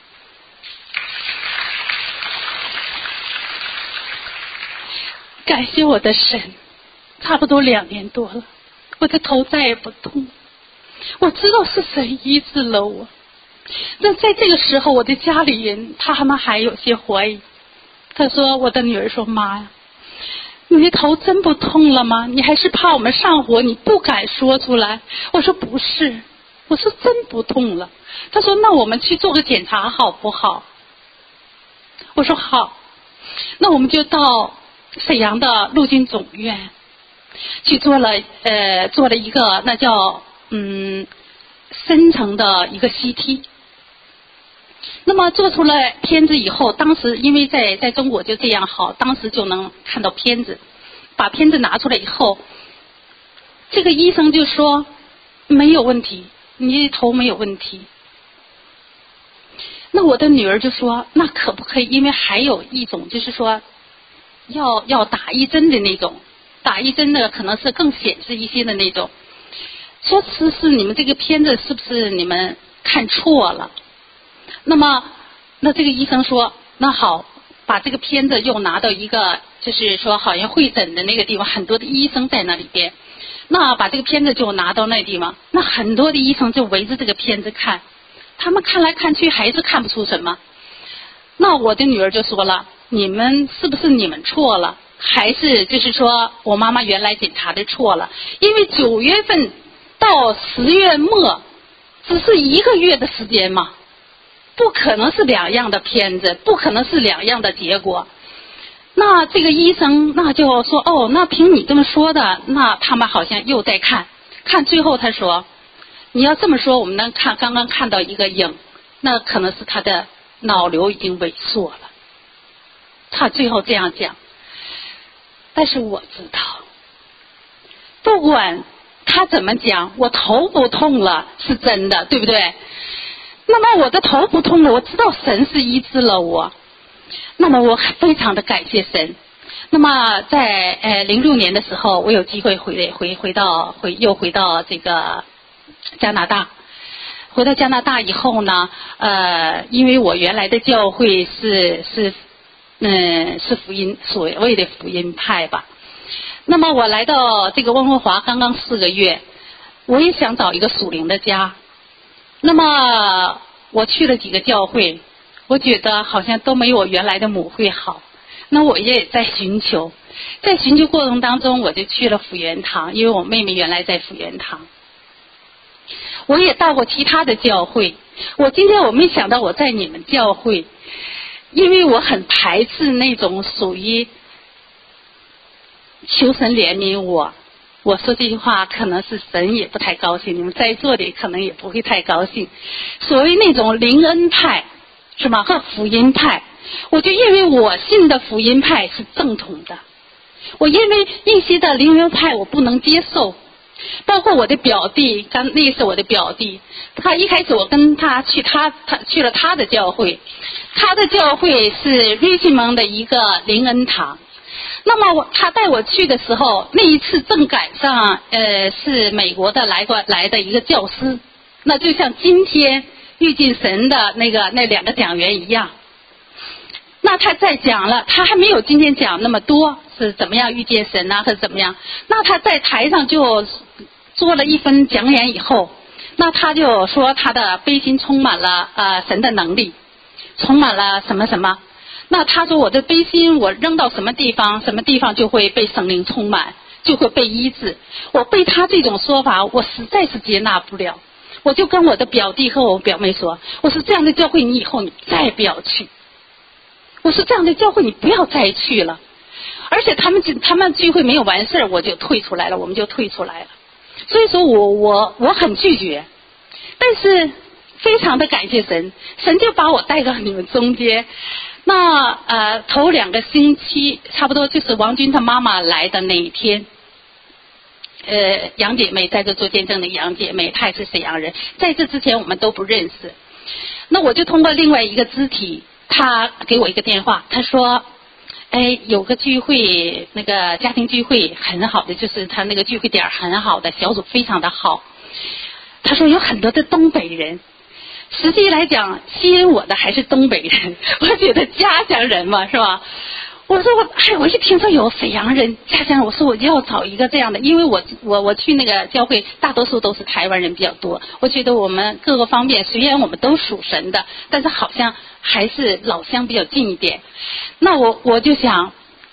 S4: 感谢我的神，差不多两年多了，我的头再也不痛。我知道是神医治了我。那在这个时候，我的家里人他们还有些怀疑。他说，我的女儿说，妈呀，你的头真不痛了吗？你还是怕我们上火，你不敢说出来。我说不是，我说真不痛了。他说那我们去做个检查好不好？我说好。那我们就到沈阳的陆军总院去做了呃做了一个那叫嗯深层的一个 C T。 那么做出了片子以后，当时因为在在中国就这样好，当时就能看到片子，把片子拿出来以后，这个医生就说没有问题，你头没有问题。那我的女儿就说那可不可以，因为还有一种就是说要要打一针的那种，打一针的可能是更显示一些的那种，说是是你们这个片子是不是你们看错了？那么那这个医生说那好，把这个片子又拿到一个就是说好像会诊的那个地方，很多的医生在那里边，那把这个片子就拿到那地方，那很多的医生就围着这个片子看，他们看来看去还是看不出什么。那我的女儿就说了， 你们是不是你们错了，还是就是说我妈妈原来检查的错了？因为九月份到十月末只是一个月的时间嘛，不可能是两样的片子，不可能是两样的结果。那这个医生那就说，哦，那凭你这么说的，那他们好像又在看看，最后他说，你要这么说，我们能看刚刚看到一个影，那可能是他的脑瘤已经萎缩了。他最后这样讲，但是我知道，不管他怎么讲，我头不痛了是真的，对不对？那么我的头不痛了，我知道神是医治了我，那么我非常的感谢神。那么在呃零六年的时候，我有机会回回回到回又回到这个加拿大。回到加拿大以后呢，呃，因为我原来的教会是是嗯是福音所谓的福音派吧。那么我来到这个温哥华刚刚四个月，我也想找一个属灵的家。那么我去了几个教会，我觉得好像都没有我原来的母会好。那我也在寻求，在寻求过程当中，我就去了福源堂，因为我妹妹原来在福源堂。我也到过其他的教会，我今天我没想到我在你们教会，因为我很排斥那种属于求神怜悯我。我说这句话可能是神也不太高兴，你们在座的可能也不会太高兴。所谓那种灵恩派是吗？和福音派，我就因为我信的福音派是正统的，我因为一些的灵恩派我不能接受。包括我的表弟，刚那是我的表弟，他一开始我跟他去他他去了他的教会，他的教会是瑞奇蒙的一个灵恩堂。那么我他带我去的时候，那一次正赶上呃是美国的来过来的一个教师，那就像今天遇见神的那个那两个讲员一样。那他在讲了，他还没有今天讲那么多是怎么样遇见神啊，或者怎么样。那他在台上就做了一分讲演以后，那他就说他的悲心充满了呃神的能力，充满了什么什么。那他说我的悲心我扔到什么地方，什么地方就会被圣灵充满，就会被医治。我被他这种说法我实在是接纳不了，我就跟我的表弟和我表妹说，我说这样的教会你以后你再不要去，我说这样的教会你不要再去了。而且他们他们聚会没有完事儿，我就退出来了，我们就退出来了。所以说我我我很拒绝，但是非常的感谢神，神就把我带到你们中间。那呃头两个星期差不多就是王军他妈妈来的那一天，呃杨姐妹在这做见证的杨姐妹，她也是沈阳人，在这之前我们都不认识。那我就通过另外一个肢体，他给我一个电话，他说哎，有个聚会，那个家庭聚会很好的，就是他那个聚会点很好的，小组非常的好。他说有很多的东北人，实际来讲吸引我的还是东北人，我觉得家乡人嘛，是吧？我说我哎，我一听说有沈阳人家乡人，我说我要找一个这样的，因为我我我去那个教会大多数都是台湾人比较多，我觉得我们各个方面虽然我们都属神的，但是好像还是老乡比较近一点。那我我就想，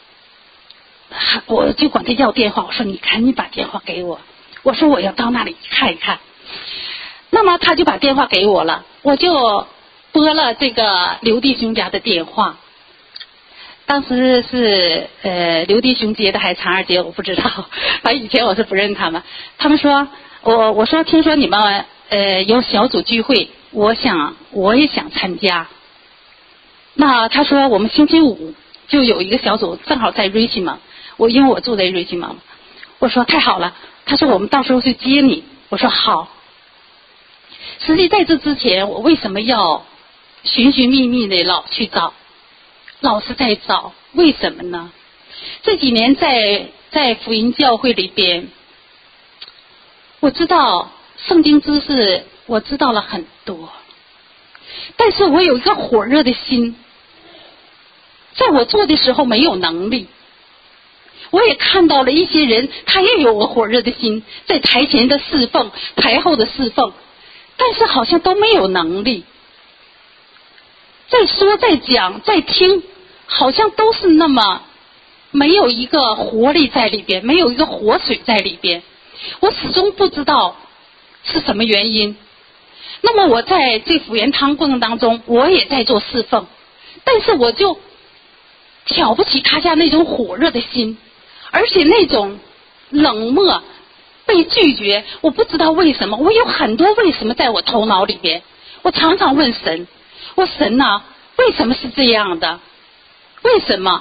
S4: 我就管他要电话，我说你赶紧把电话给我，我说我要到那里看一看。那么他就把电话给我了，我就拨了这个刘弟兄家的电话。当时是呃刘弟兄接的还是常二接，我不知道，反正以前我是不认他们。他们说我我说听说你们呃有小组聚会，我想我也想参加。那他说我们星期五就有一个小组，正好在瑞奇蒙，我因为我住在瑞奇蒙，我说太好了。他说我们到时候去接你，我说好。实际在这之前，我为什么要寻寻觅觅的老去找？老是在找，为什么呢？这几年在在福音教会里边，我知道圣经知识，我知道了很多，但是我有一个火热的心，在我做的时候没有能力。我也看到了一些人，他也有我火热的心，在台前的侍奉，台后的侍奉，但是好像都没有能力。在说在讲在听， 好像都是那么没有一个活力在里边，没有一个活水在里边，我始终不知道是什么原因。那么我在这辅元堂过程当中，我也在做侍奉，但是我就挑不起他家那种火热的心，而且那种冷漠被拒绝，我不知道为什么，我有很多为什么在我头脑里边，我常常问神，我神啊，为什么是这样的？为什么？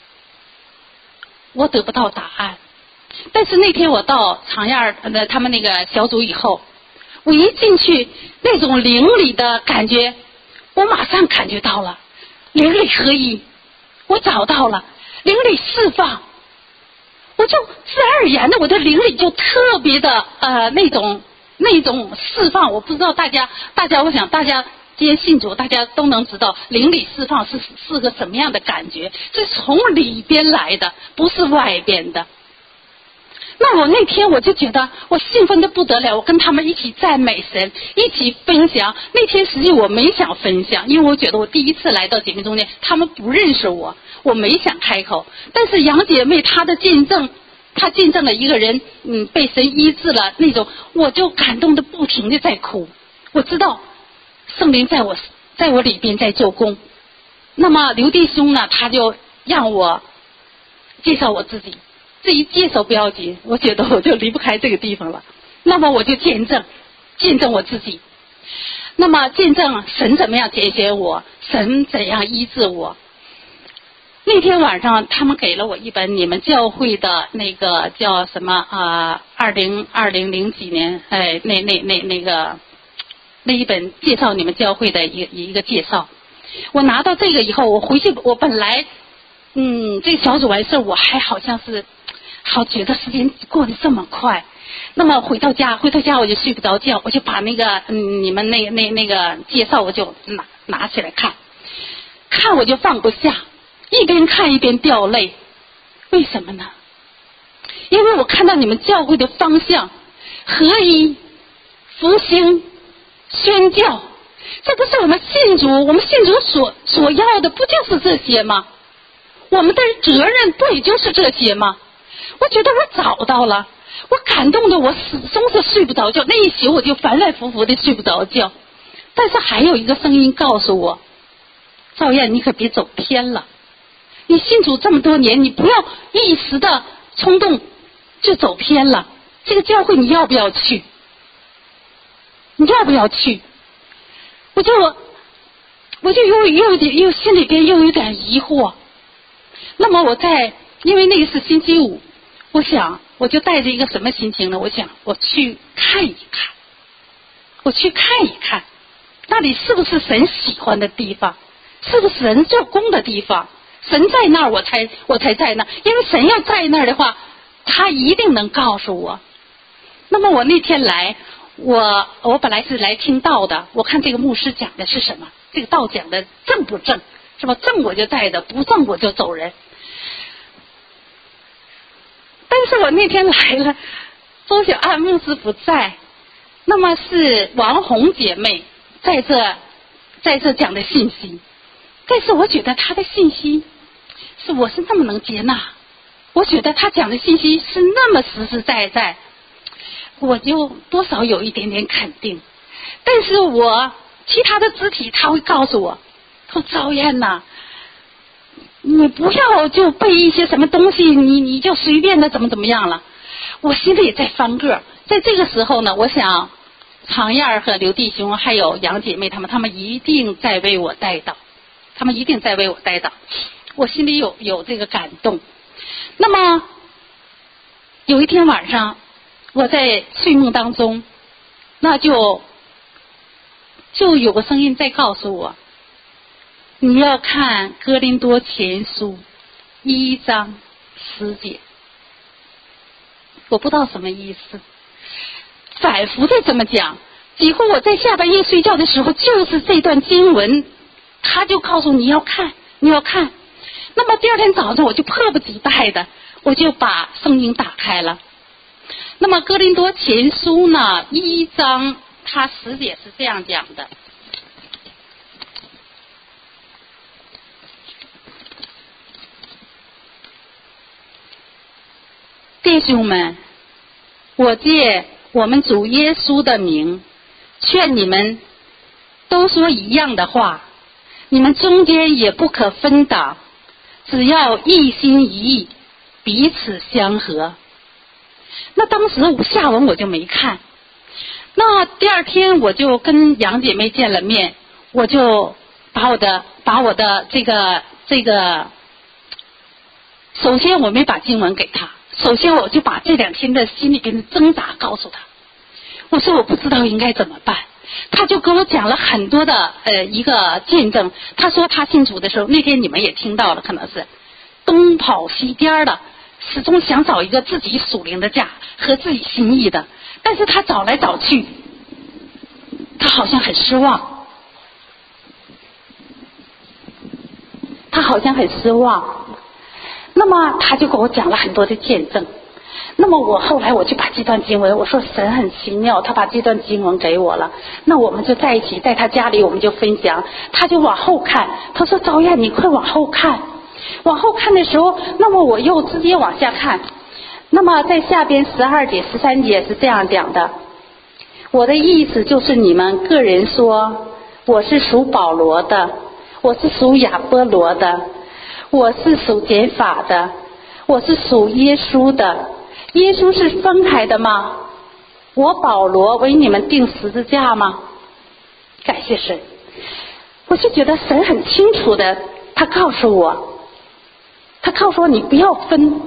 S4: 我得不到答案。但是那天我到长亚呃他们那个小组以后，我一进去，那种灵里的感觉，我马上感觉到了灵里合一，我找到了灵里释放，我就自然而然的，我的灵里就特别的呃那种那种释放。我不知道大家大家，我想大家今天信主，大家都能知道灵里释放是是个什么样的感觉，是从里边来的，不是外边的。那我那天我就觉得我兴奋的不得了，我跟他们一起赞美神，一起分享。那天实际我没想分享，因为我觉得我第一次来到姐妹中间，他们不认识我，我没想开口。但是杨姐妹她的见证，她见证了一个人嗯被神医治了那种，我就感动的不停的在哭。我知道圣灵在我在我里边在做工。那么刘弟兄呢，他就让我介绍我自己。这一介绍不要紧，我觉得我就离不开这个地方了。那么我就见证，见证我自己。那么见证神怎么样拣选我，神怎样医治我。那天晚上，他们给了我一本你们教会的那个叫什么啊？二零二零零几年，哎，那那那那个那一本介绍你们教会的一个一个介绍。我拿到这个以后，我回去，我本来嗯，这个小组完事，我还好像是。好，觉得时间过得这么快。那么回到家，回到家我就睡不着觉，我就把那个嗯你们那那那个介绍我就拿拿起来看，看我就放不下，一边看一边掉泪。为什么呢？因为我看到你们教会的方向，合一、复兴、宣教，这不是我们信主，我们信主所所要的，不就是这些吗？我们的责任不也就是这些吗？我觉得我找到了，我感动的我始终是睡不着觉，那一宿我就反反复复的睡不着觉。但是还有一个声音告诉我，赵燕，你可别走偏了，你信主这么多年，你不要一时的冲动就走偏了，这个教会你要不要去？你要不要去？我就我就又又又心里边又有点疑惑。那么我在因为那个是星期五，我想我就带着一个什么心情呢？我想我去看一看，我去看一看，那里是不是神喜欢的地方，是不是神做工的地方？神在那儿，我才我才在那儿，因为神要在那儿的话，他一定能告诉我。那么我那天来，我我本来是来听道的，我看这个牧师讲的是什么，这个道讲的正不正，是吧？正我就在的，不正我就走人。但是我那天来了，周小安牧师不在，那么是王红姐妹在这在这讲的信息，但是我觉得她的信息是我是那么能接纳，我觉得她讲的信息是那么实实在在，我就多少有一点点肯定。但是我其他的肢体他会告诉我，说赵燕呐，你不要就背一些什么东西，你你就随便的怎么怎么样了。我心里也在翻个，在这个时候呢，我想常燕儿和刘弟兄还有杨姐妹他们，他们一定在为我带祷，他们一定在为我带祷。我心里有有这个感动。那么有一天晚上，我在睡梦当中，那就就有个声音在告诉我，你要看哥林多前书一章十节。我不知道什么意思，反复的这么讲，几乎我在下半夜睡觉的时候，就是这段经文，他就告诉你要看，你要看。那么第二天早上我就迫不及待的，我就把圣经打开了。那么哥林多前书呢，一章它十节是这样讲的。 弟兄们，我借我们主耶稣的名，劝你们都说一样的话，你们中间也不可分党，只要一心一意，彼此相合。那当时下文我就没看，那第二天我就跟杨姐妹见了面，我就把我的把我的这个这个，首先我没把经文给她，首先我就把这两天的心里边的挣扎告诉她，我说我不知道应该怎么办。他就跟我讲了很多的呃一个见证，他说他信主的时候，那天你们也听到了，可能是东跑西颠的，始终想找一个自己属灵的家和自己心意的，但是他找来找去，他好像很失望，他好像很失望。那么他就跟我讲了很多的见证。那么我后来我就把这段经文，我说神很奇妙，他把这段经文给我了。那我们就在一起，在他家里我们就分享。他就往后看，他说赵燕你快往后看。往后看的时候，那么我又直接往下看。那么在下边十二节十三节是这样讲的，我的意思就是你们个人说，我是属保罗的，我是属亚波罗的，我是属减法的，我是属耶稣的。耶稣是分开的吗？我保罗为你们钉十字架吗？感谢神。我就觉得神很清楚的，他告诉我，他告诉我你不要分。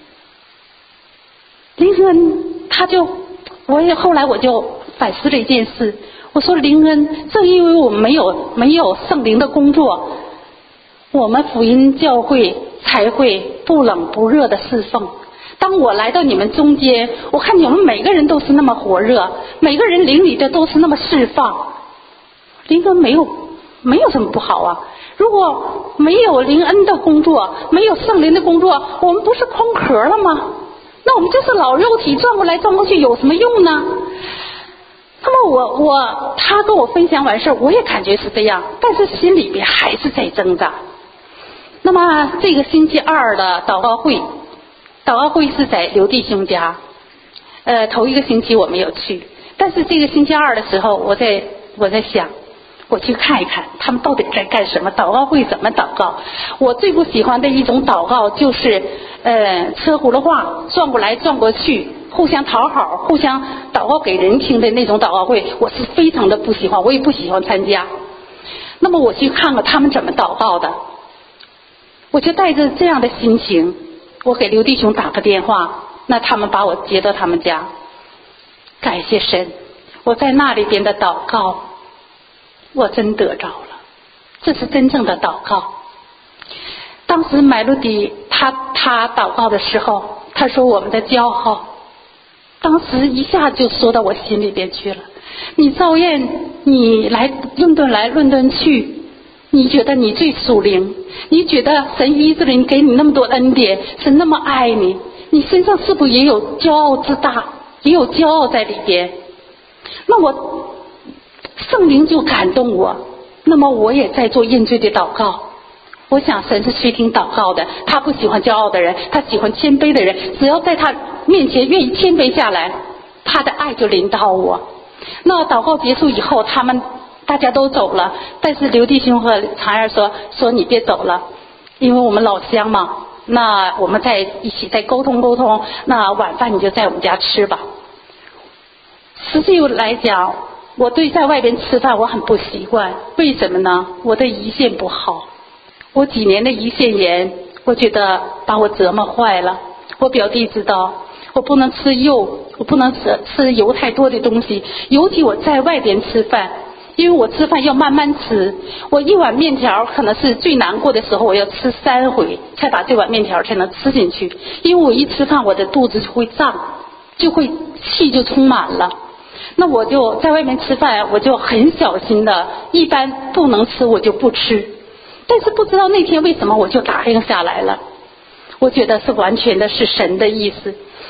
S4: 林恩他就，我也后来我就反思了一件事，我说林恩，正因为我们没有没有圣灵的工作，我们福音教会才会不冷不热的侍奉。当我来到你们中间，我看你们每个人都是那么火热，每个人灵里的都是那么释放。灵恩没有没有什么不好啊，如果没有灵恩的工作，没有圣灵的工作，我们不是空壳了吗？那我们就是老肉体转过来转过去，有什么用呢？那么我我他跟我分享完事，我也感觉是这样，但是心里边还是在挣扎。那么这个星期二的祷告会，祷告会是在刘弟兄家，呃，头一个星期我没有去，但是这个星期二的时候，我在我在想，我去看一看他们到底在干什么，祷告会怎么祷告。我最不喜欢的一种祷告就是呃车轱辘话，转过来转过去，互相讨好，互相祷告给人听的那种祷告会，我是非常的不喜欢，我也不喜欢参加。那么我去看看他们怎么祷告的，我就带着这样的心情，我给刘弟兄打个电话，那他们把我接到他们家。感谢神，我在那里边的祷告我真得着了，这是真正的祷告。当时麦路迪他他祷告的时候，他说我们的骄傲，当时一下就说到我心里边去了。你赵燕，你来论顿来论顿去，你觉得你最属灵，你觉得神医治人给你那么多恩典，神那么爱你，你身上是不是也有骄傲之大，也有骄傲在里边？那我圣灵就感动我，那么我也在做认罪的祷告。我想神是垂听祷告的，他不喜欢骄傲的人，他喜欢谦卑的人，只要在他面前愿意谦卑下来，他的爱就领导我。那祷告结束以后，他们大家都走了，但是刘弟兄和常儿说说你别走了，因为我们老乡嘛，那我们在一起再沟通沟通，那晚饭你就在我们家吃吧。实际来讲，我对在外边吃饭我很不习惯，为什么呢？我的胰腺不好，我几年的胰腺炎，我觉得把我折磨坏了。我表弟知道我不能吃肉，我不能吃吃油太多的东西，尤其我在外边吃饭，因为我吃饭要慢慢吃，我一碗面条可能是最难过的时候，我要吃三回才把这碗面条才能吃进去，因为我一吃饭我的肚子就会胀，就会气就充满了。那我就在外面吃饭，我就很小心的，一般不能吃我就不吃。但是不知道那天为什么我就答应下来了，我觉得是完全的是神的意思。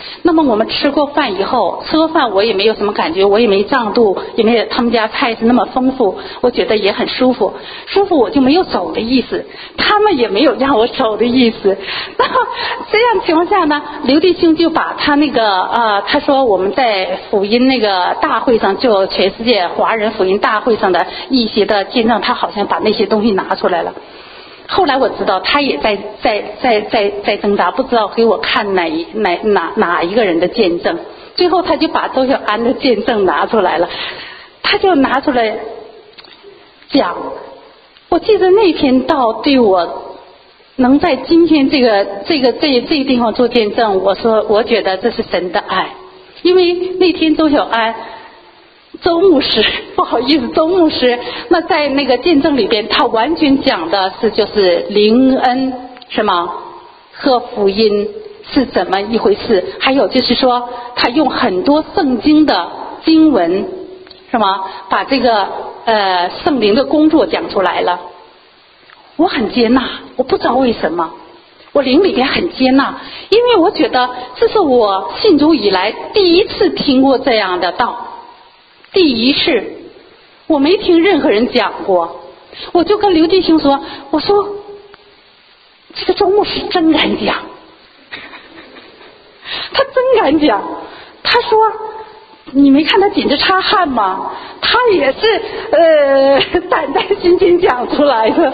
S4: 那么我们吃过饭以后，吃过饭我也没有什么感觉，我也没胀肚，也没有他们家菜是那么丰富，我觉得也很舒服，舒服我就没有走的意思，他们也没有让我走的意思。那么这样情况下呢，刘弟兄就把他那个呃，他说我们在福音那个大会上，就全世界华人福音大会上的一些的见证，他好像把那些东西拿出来了。后来我知道他也在在在在在挣扎，不知道给我看哪一哪哪哪一个人的见证。最后他就把周小安的见证拿出来了，他就拿出来讲。我记得那篇道对我能在今天这个这个这这个地方做见证，我说我觉得这是神的爱，因为那天周小安。周牧师，不好意思，周牧师，那在那个见证里边，他完全讲的是就是灵恩是吗？和福音是怎么一回事？还有就是说，他用很多圣经的经文是吗？把这个呃圣灵的工作讲出来了。我很接纳，我不知道为什么，我灵里边很接纳，因为我觉得这是我信主以来第一次听过这样的道。第一次，我没听任何人讲过，我就跟刘弟兄说，我说这个周牧师真敢讲，他真敢讲。他说你没看他紧着擦汗吗？他也是呃胆战心惊讲出来的。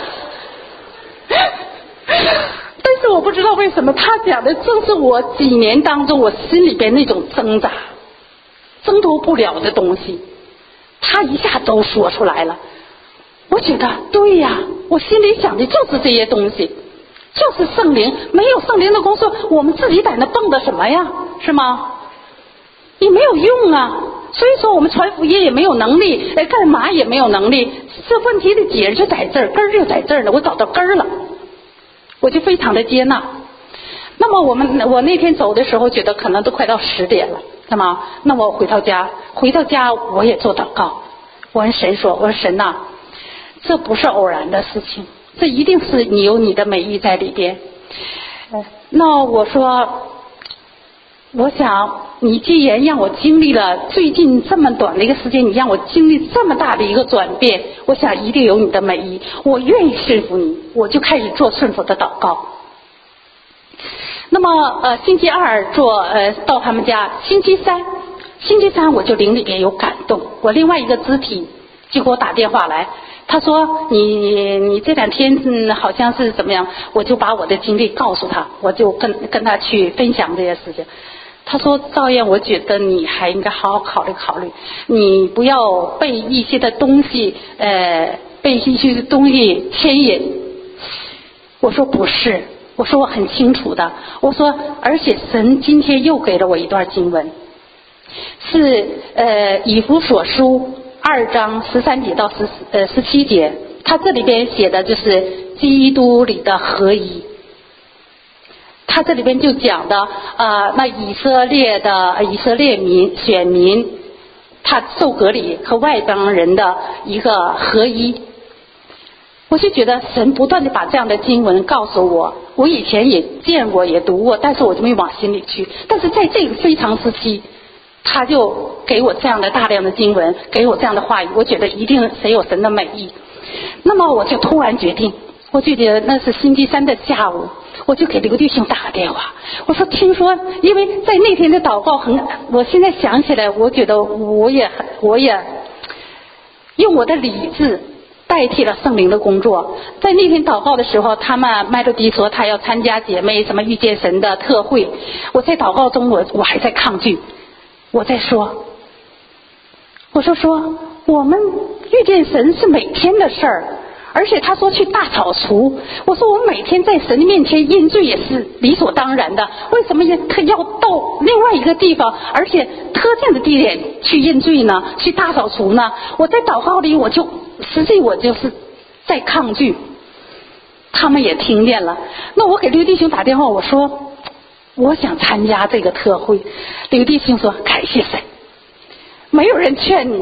S4: 但是我不知道为什么他讲的正是我几年当中我心里边那种挣扎挣脱不了的东西，他一下都说出来了。我觉得对呀，我心里想的就是这些东西，就是圣灵，没有圣灵的工作，我们自己在那蹦跶什么呀，是吗？也没有用啊。所以说我们传福音也没有能力，哎，干嘛也没有能力。这问题的结就在这儿，根儿就在这儿了，我找到根儿了，我就非常的接纳。那么我们我那天走的时候，觉得可能都快到十点了。那么，那我回到家，回到家我也做祷告，我跟神说，我说神呐、啊，这不是偶然的事情，这一定是你有你的美意在里边。那我说，我想你既然让我经历了最近这么短的一个时间，你让我经历这么大的一个转变，我想一定有你的美意，我愿意顺服你，我就开始做顺服的祷告。那么呃，星期二做呃到他们家，星期三，星期三我就灵里边有感动，我另外一个肢体就给我打电话来，他说你你这两天嗯好像是怎么样，我就把我的经历告诉他，我就跟跟他去分享这些事情。他说赵燕，我觉得你还应该好好考虑考虑，你不要被一些的东西呃被一些东西牵引。我说不是，我说我很清楚的，我说而且神今天又给了我一段经文，是呃以弗所书二章十三节到十呃十七节，他这里边写的就是基督里的合一。他这里边就讲的呃那以色列的以色列民选民，他受隔离和外邦人的一个合一。我就觉得神不断的把这样的经文告诉我，我以前也见过也读过，但是我就没往心里去。但是在这个非常时期，他就给我这样的大量的经文，给我这样的话语，我觉得一定神有神的美意。那么我就突然决定，我就觉得那是星期三的下午，我就给刘弟兄打个电话，我说听说，因为在那天的祷告很，我现在想起来，我觉得我也我也用我的理智代替了圣灵的工作。在那天祷告的时候，他们麦乐迪说他要参加姐妹什么遇见神的特会，我在祷告中我我还在抗拒，我在说，我说说我们遇见神是每天的事儿，而且他说去大扫除，我说我每天在神的面前认罪也是理所当然的，为什么他要到另外一个地方，而且特定的地点去认罪呢，去大扫除呢？我在祷告里我就实际我就是在抗拒。他们也听见了，那我给刘弟兄打电话，我说我想参加这个特会。刘弟兄说感谢神，没有人劝你，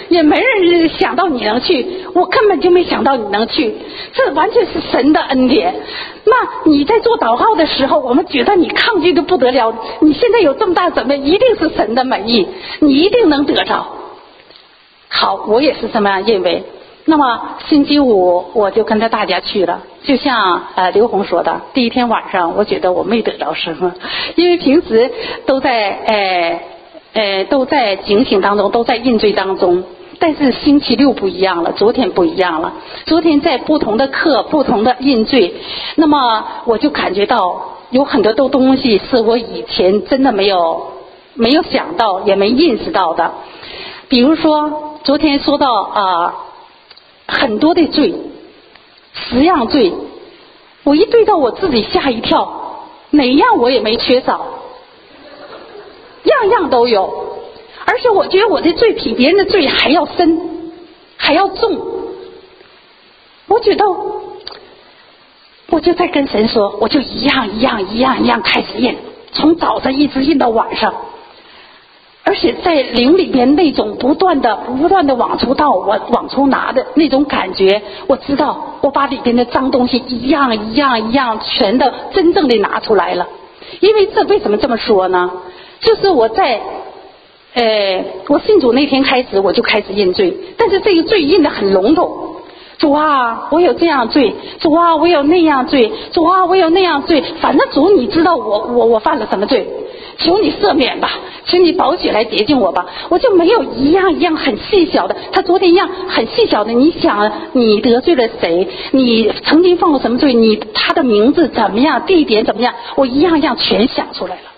S4: 也没人想到你能去，我根本就没想到你能去，这完全是神的恩典。那你在做祷告的时候，我们觉得你抗拒的不得了，你现在有这么大准备，一定是神的美意，你一定能得着。好，我也是这么样认为。那么星期五我就跟着大家去了，就像呃刘红说的，第一天晚上我觉得我没得着什么，因为平时都在呃呃都在警醒当中，都在印罪当中。但是星期六不一样了，昨天不一样了，昨天在不同的课不同的印罪，那么我就感觉到有很多的东西是我以前真的没有没有想到也没认识到的。比如说昨天说到啊、呃、很多的罪，十样罪，我一对到我自己吓一跳，哪样我也没缺少，样样都有。而且我觉得我的罪比别人的罪还要深，还要重。我觉得，我就在跟神说，我就一样一样一样一样开始印，从早上一直印到晚上。而且在灵里边那种不断的不断的往出倒，我往出拿的那种感觉，我知道我把里边的脏东西一样一样一样全的真正的拿出来了。因为这为什么这么说呢？就是我在呃，我信主那天开始我就开始认罪，但是这个罪认得很笼统。主啊，我有这样罪，主啊，我有那样罪，主啊，我有那样罪，反正主你知道我我我犯了什么罪，求你赦免吧，请你宝血来洁净我吧。我就没有一样一样很细小的，他昨天一样很细小的，你想你得罪了谁，你曾经犯过什么罪，你他的名字怎么样，地点怎么样，我一样一样全想出来了。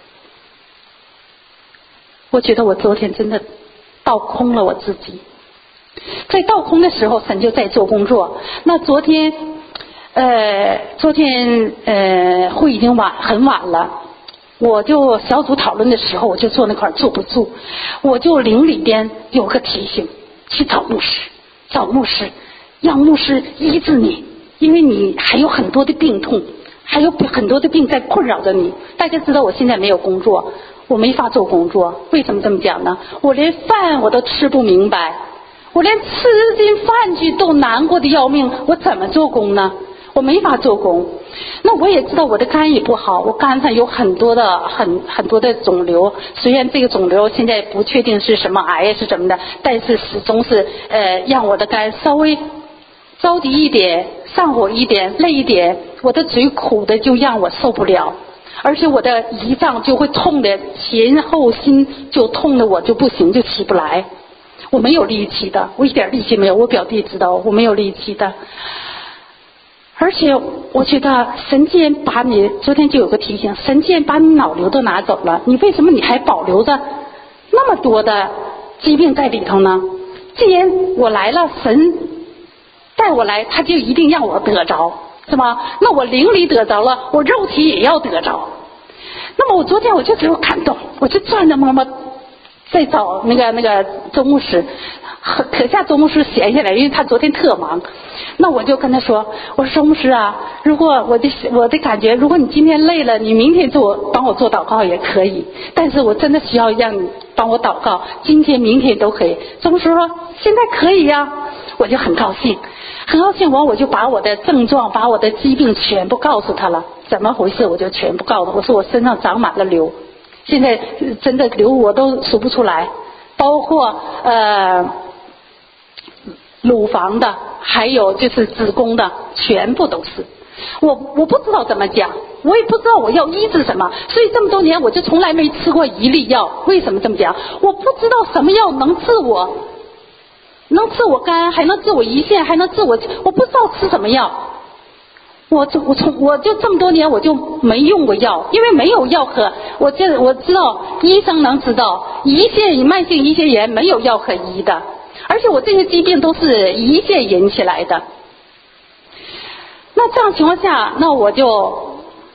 S4: 我觉得我昨天真的倒空了我自己，在倒空的时候神就在做工作。那昨天呃昨天呃会已经晚很晚了，我就小组讨论的时候我就坐那块坐不住，我就灵里边有个提醒，去找牧师，找牧师让牧师医治你，因为你还有很多的病痛，还有很多的病在困扰着你。大家知道我现在没有工作，我没法做工作，为什么这么讲呢？我连饭我都吃不明白，我连吃进饭去都难过的要命，我怎么做工呢？我没法做工。那我也知道我的肝也不好，我肝上有很多的很很多的肿瘤，虽然这个肿瘤现在不确定是什么癌是什么的，但是始终是呃让我的肝稍微着急一点，上火一点，累一点，我的嘴苦的就让我受不了。而且我的胰脏就会痛的前后心就痛的我就不行，就起不来，我没有力气的，我一点力气没有，我表弟知道我没有力气的。而且我觉得神既然把你，昨天就有个提醒，神既然把你脑瘤都拿走了，你为什么你还保留着那么多的疾病在里头呢？既然我来了，神带我来，他就一定让我得着，是吗？那我灵里得着了，我肉体也要得着。那么我昨天我就只有感动，我就转着摸摸在找那个那个周牧师，可下周牧师闲下来，因为他昨天特忙。那我就跟他说，我说周牧师啊，如果我的我的感觉，如果你今天累了，你明天做帮我做祷告也可以，但是我真的需要让你帮我祷告，今天明天都可以。周牧师说现在可以呀、啊，我就很高兴。很高兴完我就把我的症状把我的疾病全部告诉他了，怎么回事我就全部告诉他。我说我身上长满了瘤，现在真的瘤我都数不出来，包括呃乳房的还有就是子宫的全部都是。我我不知道怎么讲，我也不知道我要医治什么，所以这么多年我就从来没吃过一粒药。为什么这么讲？我不知道什么药能治我，能治我肝，还能治我胰腺，还能治我，我不知道吃什么药。我我从我就这么多年我就没用过药，因为没有药可，我这我知道医生能知道胰腺慢性胰腺炎没有药可医的，而且我这些疾病都是胰腺引起来的。那这样情况下，那我就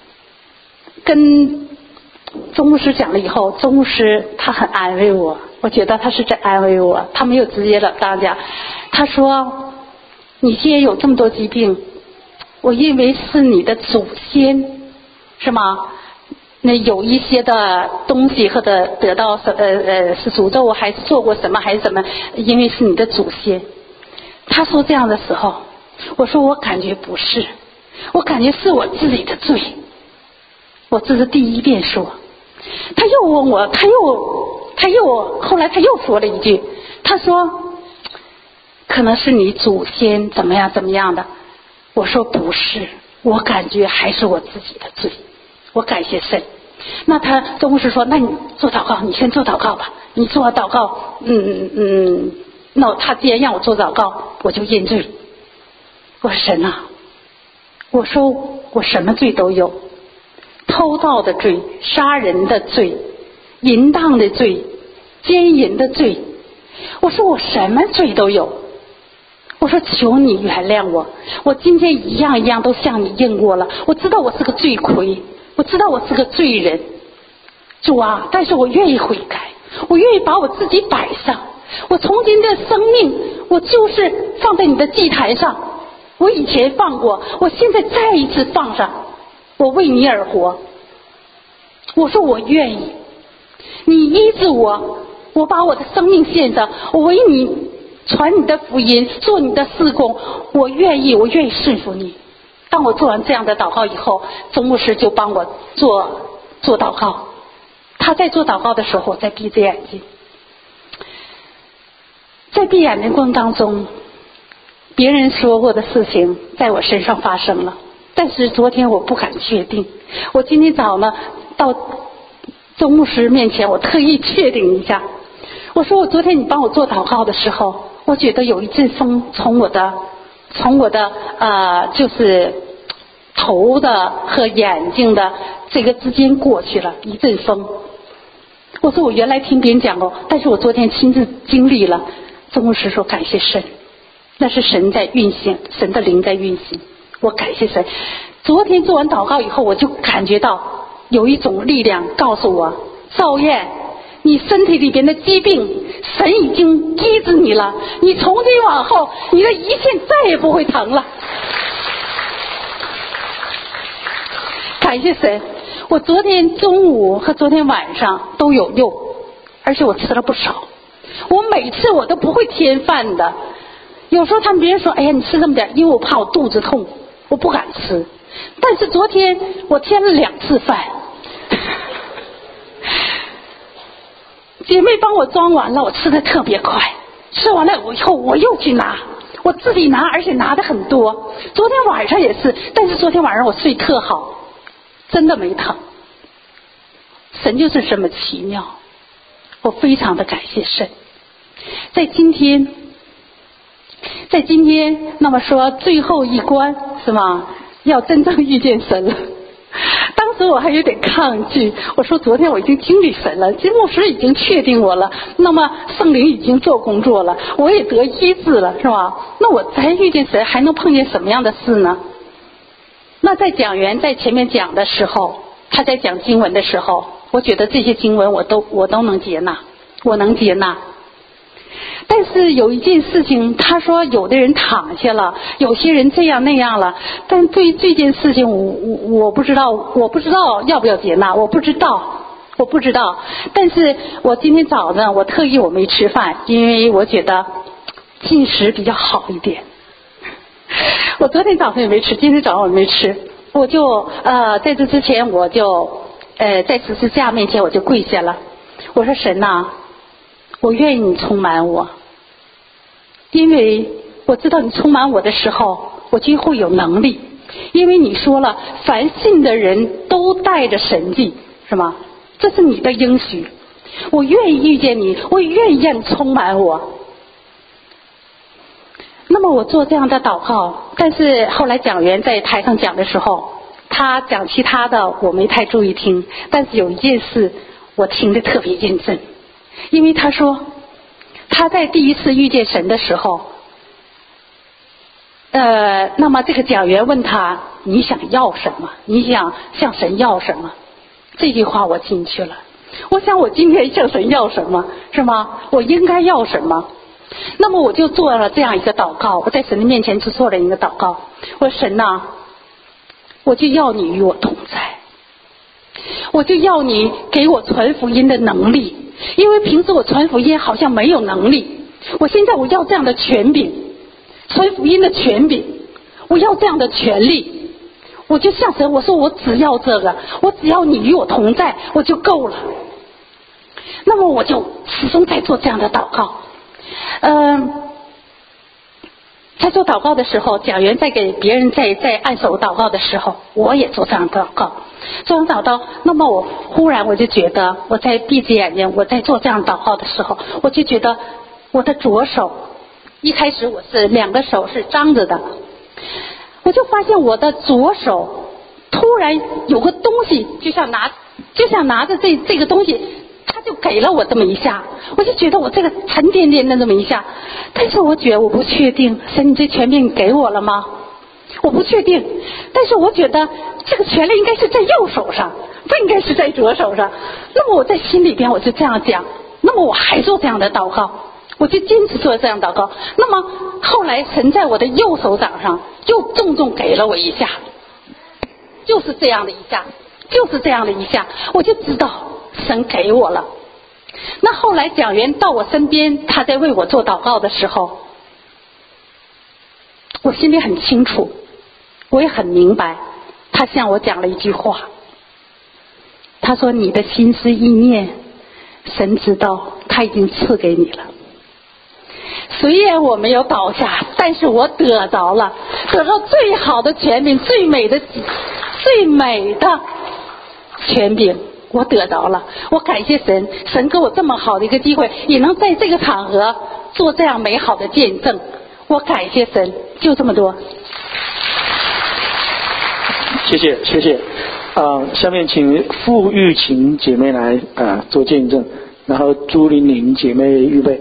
S4: 跟周牧师讲了以后，周牧师他很安慰我，我觉得他是在安慰我，他没有直接的当讲，他说你既然有这么多疾病，我认为是你的祖先，是吗？ 那有一些的东西或者得到什呃呃是诅咒还是做过什么还是什么，因为是你的祖先。他说这样的时候，我说我感觉不是，我感觉是我自己的罪。我这是第一遍说。他又问我，他又他又后来他又说了一句，他说可能是你祖先怎么样怎么样的。我说不是，我感觉还是我自己的罪。我感谢神。那他周牧师说，那你做祷告，你先做祷告吧，你做祷告，嗯嗯，那他既然让我做祷告，我就认罪。我说神啊，我说我什么罪都有，偷盗的罪，杀人的罪，淫荡的罪，奸淫的罪，我说我什么罪都有。我说求你原谅我，我今天一样一样都向你认过了，我知道我是个罪魁，我知道我是个罪人，主啊，但是我愿意悔改，我愿意把我自己摆上，我从今的生命我就是放在你的祭坛上，我以前放过，我现在再一次放上，我为你而活。我说我愿意，你医治我，我把我的生命献上，我为你传你的福音，做你的事工，我愿意，我愿意顺服你。当我做完这样的祷告以后，周牧师就帮我做做祷告。他在做祷告的时候，我在闭着眼睛，在闭眼的过程当中，别人说过的事情在我身上发生了，但是昨天我不敢确定。我今天早呢到周牧师面前，我特意确定一下。我说我昨天你帮我做祷告的时候，我觉得有一阵风从我的从我的呃就是头的和眼睛的这个之间过去了一阵风。我说我原来听别人讲过，但是我昨天亲自经历了。周牧师说感谢神，那是神在运行，神的灵在运行，我感谢神。昨天做完祷告以后，我就感觉到有一种力量告诉我，赵燕，你身体里边的疾病神已经医治你了，你从今往后你的胰腺再也不会疼了。感谢神，我昨天中午和昨天晚上都有用，而且我吃了不少。我每次我都不会添饭的，有时候他们别人说哎呀你吃这么点，因为我怕我肚子痛，我不敢吃。但是昨天我添了两次饭，姐妹帮我装完了，我吃的特别快，吃完了以后我又去拿，我自己拿，而且拿的很多。昨天晚上也是，但是昨天晚上我睡特好，真的没疼。神就是这么奇妙，我非常的感谢神。在今天在今天那么说最后一关是吗，要真正遇见神了。当时我还有点抗拒，我说昨天我已经经历神了，金牧师已经确定我了，那么圣灵已经做工作了，我也得医治了是吧，那我再遇见神还能碰见什么样的事呢？那在讲员在前面讲的时候，他在讲经文的时候，我觉得这些经文我都我都能接纳，我能接纳。但是有一件事情，他说有的人躺下了，有些人这样那样了，但对于这件事情我我我不知道我不知道要不要接纳，我不知道我不知道。但是我今天早上我特意我没吃饭，因为我觉得进食比较好一点。我昨天早上也没吃，今天早上我没吃，我就呃在这之前我就呃在十字架面前我就跪下了，我说神啊，我愿意你充满我，因为我知道你充满我的时候我就会有能力，因为你说了凡信的人都带着神迹是吗？这是你的应许，我愿意遇见你，我也愿意让你充满我。那么我做这样的祷告，但是后来讲员在台上讲的时候，他讲其他的我没太注意听，但是有一件事我听得特别认真，因为他说他在第一次遇见神的时候，呃，那么这个讲员问他你想要什么，你想向神要什么，这句话我进去了。我想我今天向神要什么是吗？我应该要什么？那么我就做了这样一个祷告，我在神的面前就做了一个祷告，我说神啊，我就要你与我同在， 我就要你给我传福音的能力，因为平时我传福音好像没有能力，我现在我要这样的权柄，传福音的权柄，我要这样的权利。我就向神我说，我只要这个，我只要你与我同在，我就够了。那么我就始终在做这样的祷告。嗯，在做祷告的时候，讲员在给别人在在按手祷告的时候，我也做这样的祷告。做完祷告，那么我忽然我就觉得，我在闭着眼睛，我在做这样祷告的时候，我就觉得我的左手，一开始我是两个手是张着的，我就发现我的左手突然有个东西，就像拿就像拿着这这个东西，他就给了我这么一下，我就觉得我这个沉甸甸的这么一下，但是我觉得我不确定，神你这权柄给我了吗？我不确定，但是我觉得这个权利应该是在右手上，不应该是在左手上。那么我在心里边我就这样讲，那么我还做这样的祷告，我就坚持做这样祷告。那么后来神在我的右手掌上就重重给了我一下，就是这样的一下，就是这样的一下，我就知道神给我了。那后来讲员到我身边，他在为我做祷告的时候，我心里很清楚，我也很明白，他向我讲了一句话，他说你的心思意念神知道，他已经赐给你了。虽然我没有倒下，但是我得着了，得着最好的权柄，最美的最美的权柄，我得着了。我感谢神，神给我这么好的一个机会，也能在这个场合做这样美好的见证，我感谢神。就这么多。
S1: 谢谢谢谢。呃，下面请傅玉琴姐妹来呃做见证，然后朱玲玲姐妹预备。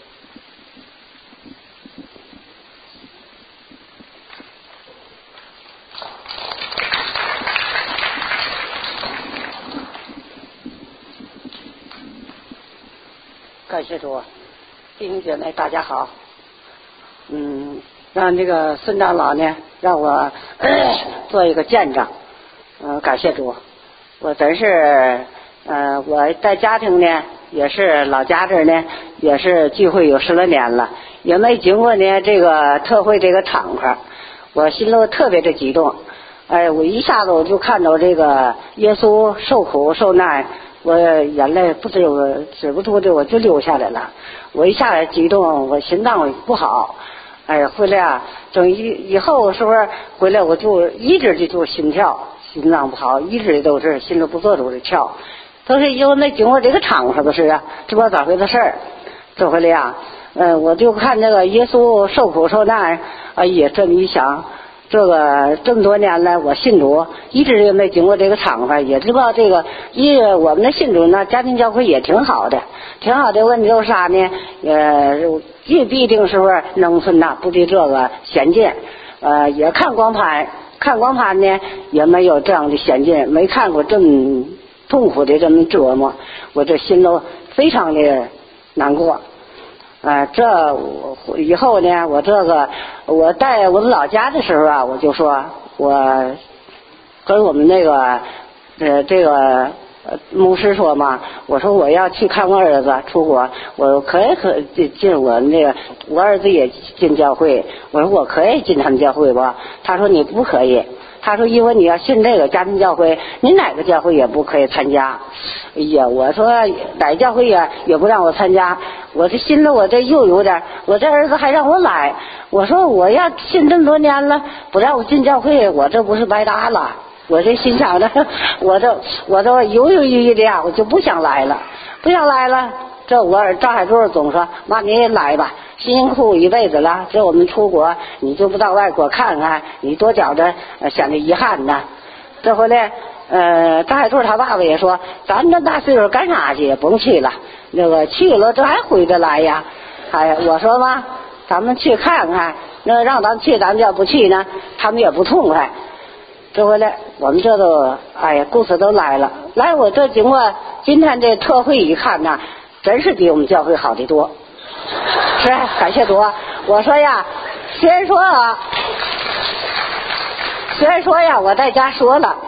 S5: 感谢主，弟兄姐妹大家好。嗯，让这个孙长老呢让我、呃、做一个见证。嗯、呃，感谢主，我真是呃我在家庭呢也是老家这呢也是聚会有十来年了，也没经过呢这个特会这个场合，我心里特别的激动。哎，我一下子我就看到这个耶稣受苦受难，我眼泪不止有止不住的我就流下来了。我一下子激动，我心脏不好。哎，回来啊，等以以后是不是回来我就一直的就是心跳，心脏不好，一直都是心里不自主的跳，都是因为没经过这个场合的事啊，这不咋回的事儿。这回来呀，嗯，我就看这个耶稣受苦受难，哎呀，这么一想。这个这么多年来，我信主一直也没经过这个场合，也知道这个一我们的信主呢，家庭教会也挺好的，挺好的。问题就是啥呢？呃，也必定是不是农村呐，不的这个先进，呃，也看光盘，看光盘呢也没有这样的先进，没看过这么痛苦的这么折磨，我这心都非常的难过。啊、呃，这我以后呢，我这个我在我们老家的时候啊，我就说我跟我们那个呃这个牧师说嘛，我说我要去看我儿子出国，我可以可进进我那个我儿子也进教会，我说我可以进他们教会吧？他说你不可以，他说因为你要信这个家庭教会，你哪个教会也不可以参加。哎呀，我说哪教会呀也不让我参加，我这心里我这又有点，我这儿子还让我来，我说我要信这么多年了，不让我进教会，我这不是白搭了？我这心想着，我这我这犹犹豫豫的呀，我就不想来了，不想来了。这我儿赵海柱总说，妈你也来吧，辛辛苦苦一辈子了，这我们出国你就不到外国看看，你多觉着显得遗憾呢。这回来呃赵海柱他爸爸也说，咱这大岁数干啥去，甭去了，那个去了这还回得来呀。哎，我说嘛，咱们去看看，那让咱去，咱们要不去呢，他们也不痛快。这回来我们这都哎呀故事都来了，来我这经过今天这特会一看呢，真是比我们教会好得多。是感谢主。我说呀，虽然说啊虽然说呀我在家说了，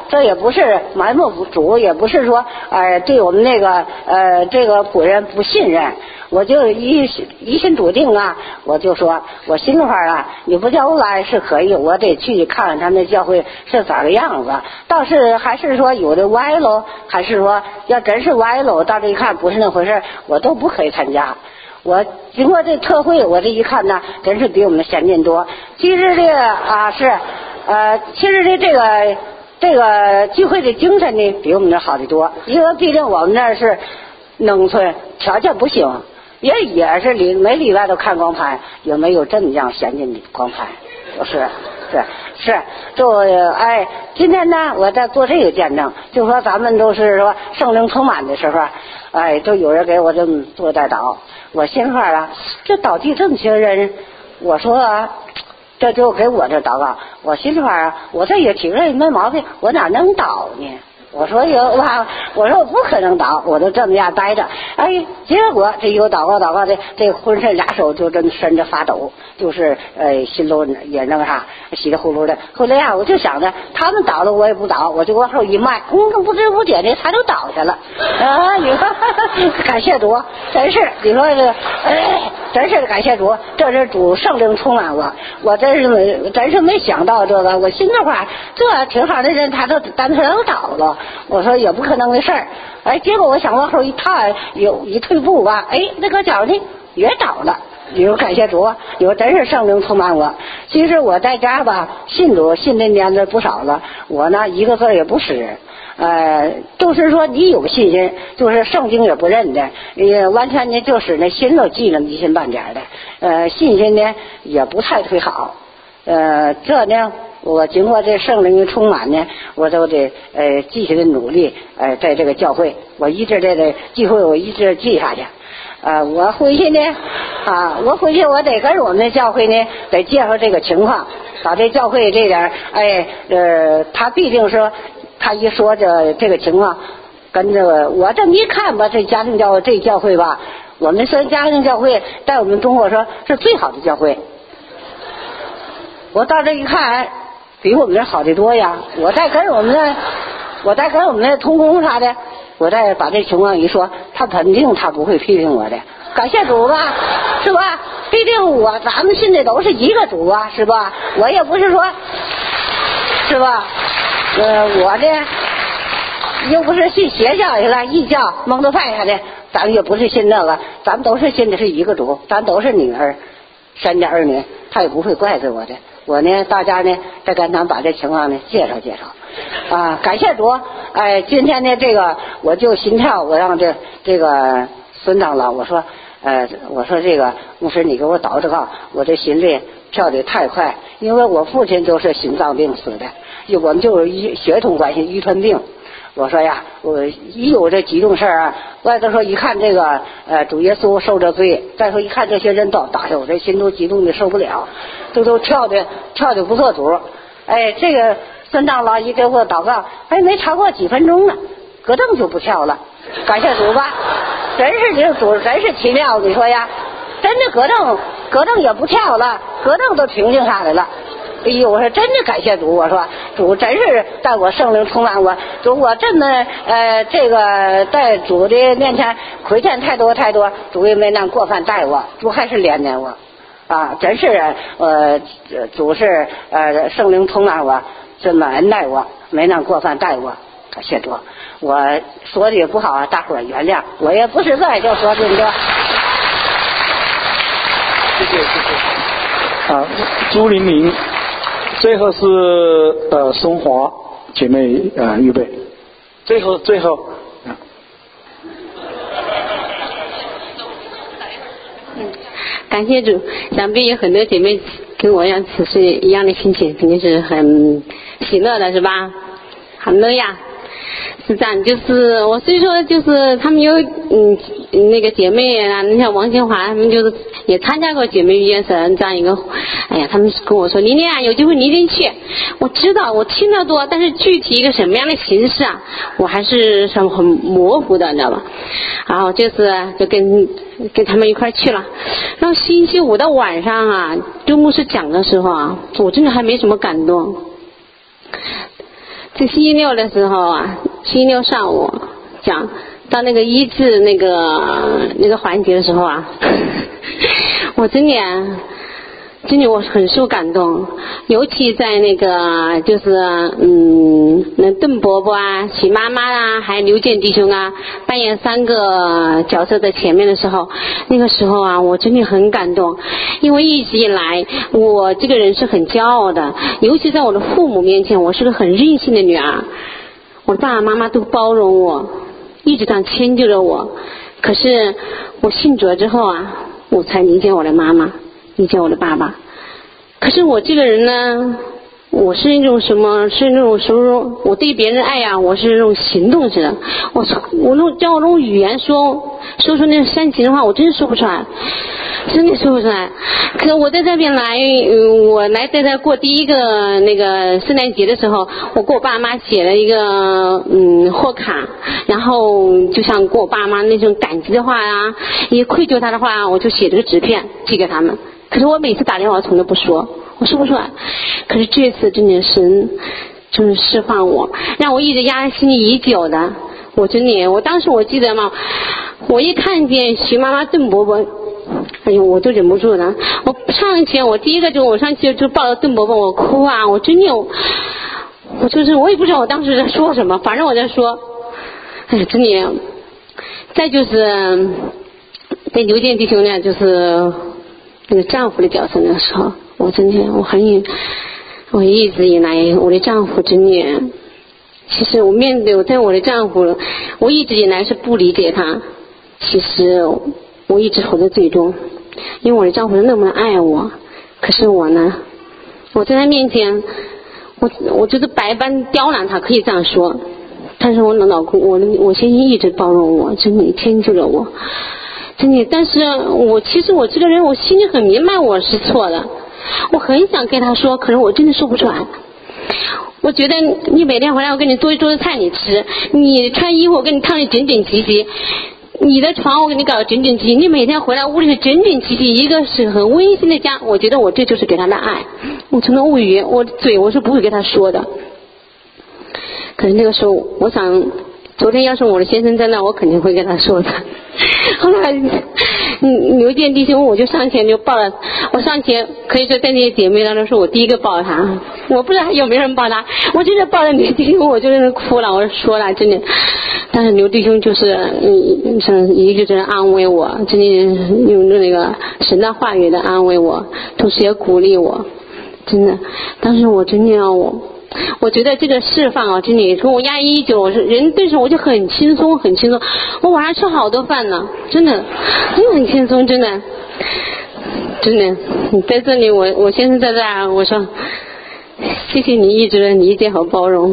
S5: 这也不是埋没主，也不是说呃对我们那个呃这个仆人不信任。我就一一心笃定啊，我就说我心里话啊，你不叫我来是可以，我得去看看他那教会是咋个样子。倒是还是说有的歪喽，还是说要真是歪喽，到这一看不是那回事，我都不可以参加。我经过这特会，我这一看呢，真是比我们先进多。其实这个啊是呃，其实这这个这个聚会的精神呢，比我们这好得多。因为毕竟我们这是农村，条件不行。也也是里每礼拜都看光盘，有没有这么样先进的光盘？就是是是，就哎，今天呢，我在做这个见证，就说咱们都是说圣灵充满的时候，哎，都有人给我这么做带祷，我心话啊，这祷地这么些人，我说啊，这就给我这祷告，我心里话啊，我这也体认没毛病，我哪能祷呢？我说有哇，我说我不可能祷，我都这么样待着。哎，结果这有祷告祷告的，这浑身俩手就这么伸着发抖，就是呃心里也那个啥，稀里呼噜的。后来呀、啊，我就想着他们倒了，我也不倒，我就往后一迈，嗯，不知不觉的他都倒下了。啊，你说感谢主，真是你说这，哎，真是感谢主，这是主圣灵充满我，我真是没真是没想到这个，我心里话这挺好的人，他都单纯都倒了。我说也不可能的事儿，哎，结果我想往后一踏，有一退步吧，哎，那个脚呢也倒了。你说感谢主，你说真是圣灵充满我。其实我在家吧，信主信的年子不少了，我呢一个字也不识，呃，就是说你有信心，就是圣经也不认的，也完全呢就是那心都记那么一心半点的，呃，信心呢也不太忒好，呃，这呢。我经过这圣灵的充满呢，我都得呃继续的努力，呃，在这个教会，我一直这个机会我一直记下去。呃，我回去呢，啊，我回去我得跟我们的教会呢得介绍这个情况，把这教会这点，哎，呃，他必定说，他一说这这个情况，跟这个我这么一看吧，这家庭教这教会吧，我们说家庭教会在我们中国说是最好的教会。我到这一看。比我们这好的多呀！我再跟我们的，我再跟我们的同工啥的，我再把这情况一说，他肯定他不会批评我的。感谢主吧，是吧？毕竟我咱们信的都是一个主啊，是吧？我也不是说，是吧？呃，我呢又不是信邪教去了，异教、蒙特派啥的，咱们也不是信那个，咱们都是信的是一个主，咱都是女儿，神的儿女，他也不会怪罪我的。我呢，大家呢再跟咱把这情况呢介绍介绍，啊，感谢主，哎，今天呢这个我就心跳，我让这这个孙长老，我说，呃，我说这个牧师你给我祷祷告，我这心率跳得太快，因为我父亲就是心脏病死的，我们就有血统关系遗传病。我说呀，我一有这激动事儿啊，外头说一看这个呃主耶稣受这罪，再说一看这些人都打我这心都激动的受不了，都都跳的跳的不做主。哎，这个孙长老一给我祷告，哎，没超过几分钟呢，咯噔就不跳了。感谢主吧，真是这主真是奇妙，你说呀，真的咯噔咯噔也不跳了，咯噔都平静下来了。哎呦，我说真的感谢主，我说主真是带我圣灵充满我，主我这么呃这个在主的面前亏欠太多太多，主也没那过犯待我，主还是怜悯我啊，真是呃主是呃圣灵充满我，这么恩待我，没那过犯待我，感谢主。我说的也不好啊，大伙儿原谅，我也不是在就说这么多。
S1: 谢谢谢谢。啊，朱玲玲。最后是呃松华姐妹呃预备，最后最后、啊、
S6: 嗯，感谢主，想必有很多姐妹跟我一样此时一样的心情，肯定是很喜乐的，是吧？好乐呀！是这样，就是我虽说就是他们有嗯那个姐妹啊，你像王清华他们就是也参加过姐妹遇见神这样一个，哎呀，他们跟我说，琳琳啊，有机会你一定去。我知道我听得多，但是具体一个什么样的形式啊，我还是很很模糊的，你知道吧？然后就是就跟跟他们一块去了。然后星期五的晚上啊，周牧师讲的时候啊，我真的还没什么感动。 这星期六的时候啊，星期六上午讲到那个医治那个那个环节的时候啊，我真的真的我很受感动，尤其在那个就是嗯，那邓伯伯啊、许妈妈啊，还有刘健弟兄啊，扮演三个角色在前面的时候，那个时候啊，我真的很感动，因为一直以来我这个人是很骄傲的，尤其在我的父母面前，我是个很任性的女儿，我的爸爸妈妈都包容我，一直这样迁就着我。可是我信主了之后啊，我才理解我的妈妈，理解我的爸爸。可是我这个人呢，我是那种什么，是那种什么，我对别人爱呀、啊，我是那种行动式的。我我那叫我用语言说说出那种煽情的话，我真说不出来，真的说不出来。可是我在这边来，嗯、我来在这过第一个那个圣诞节的时候，我给我爸妈写了一个嗯贺卡，然后就像给我爸妈那种感激的话啊，也愧疚他的话，我就写了个纸片寄给他们。可是我每次打电话我从来不说，我说不出来。可是这次真的神就是释放我，让我一直压在心里已久的。我真的，我当时我记得嘛，我一看见徐妈妈邓伯伯，哎呦，我都忍不住了。我上去，我第一个就我上去就抱着邓伯伯，我哭啊，我真的，我就是我也不知道我当时在说什么，反正我在说，哎呀，真的。再就是对刘健弟兄呢，就是那个丈夫的角色那个时候，我真的我很我一直以来我的丈夫真的，其实我面对我在我的丈夫，我一直以来是不理解他，其实我一直活在最终，因为我的丈夫是那么爱我，可是我呢，我在他面前，我我就是百般刁难他，可以这样说，但是我老公我我先生一直包容我，真的迁就着我。真的，但是我其实我这个人，我心里很明白我是错的，我很想跟他说，可是我真的说不出来。我觉得你每天回来我给你做一桌子菜你吃，你穿衣服我给你烫得整整齐齐，你的床我给你搞得整整齐齐，你每天回来屋里是整整齐齐，一个是很温馨的家，我觉得我这就是给他的爱。我从来无语，我的嘴我是不会跟他说的。可是那个时候我想，昨天要是我的先生在那，我肯定会跟他说的。后来刘健弟兄我就上前就抱了，我上前可以说在那些姐妹当中是我第一个抱他，我不知道还有没有人抱他，我真的抱着刘弟兄我就在那哭了，我说了真的，但是刘弟兄就是嗯像一直在安慰我，真的用那个神的话语的安慰我，同时也鼓励我，真的，当时我真的要我我觉得这个释放啊，真的跟我压抑已久，我是人对手我就很轻松很轻松，我晚上吃好多饭呢，真的真的很轻松，真的真的。你在这里，我我先生在这儿，我说谢谢你一直的理解和包容。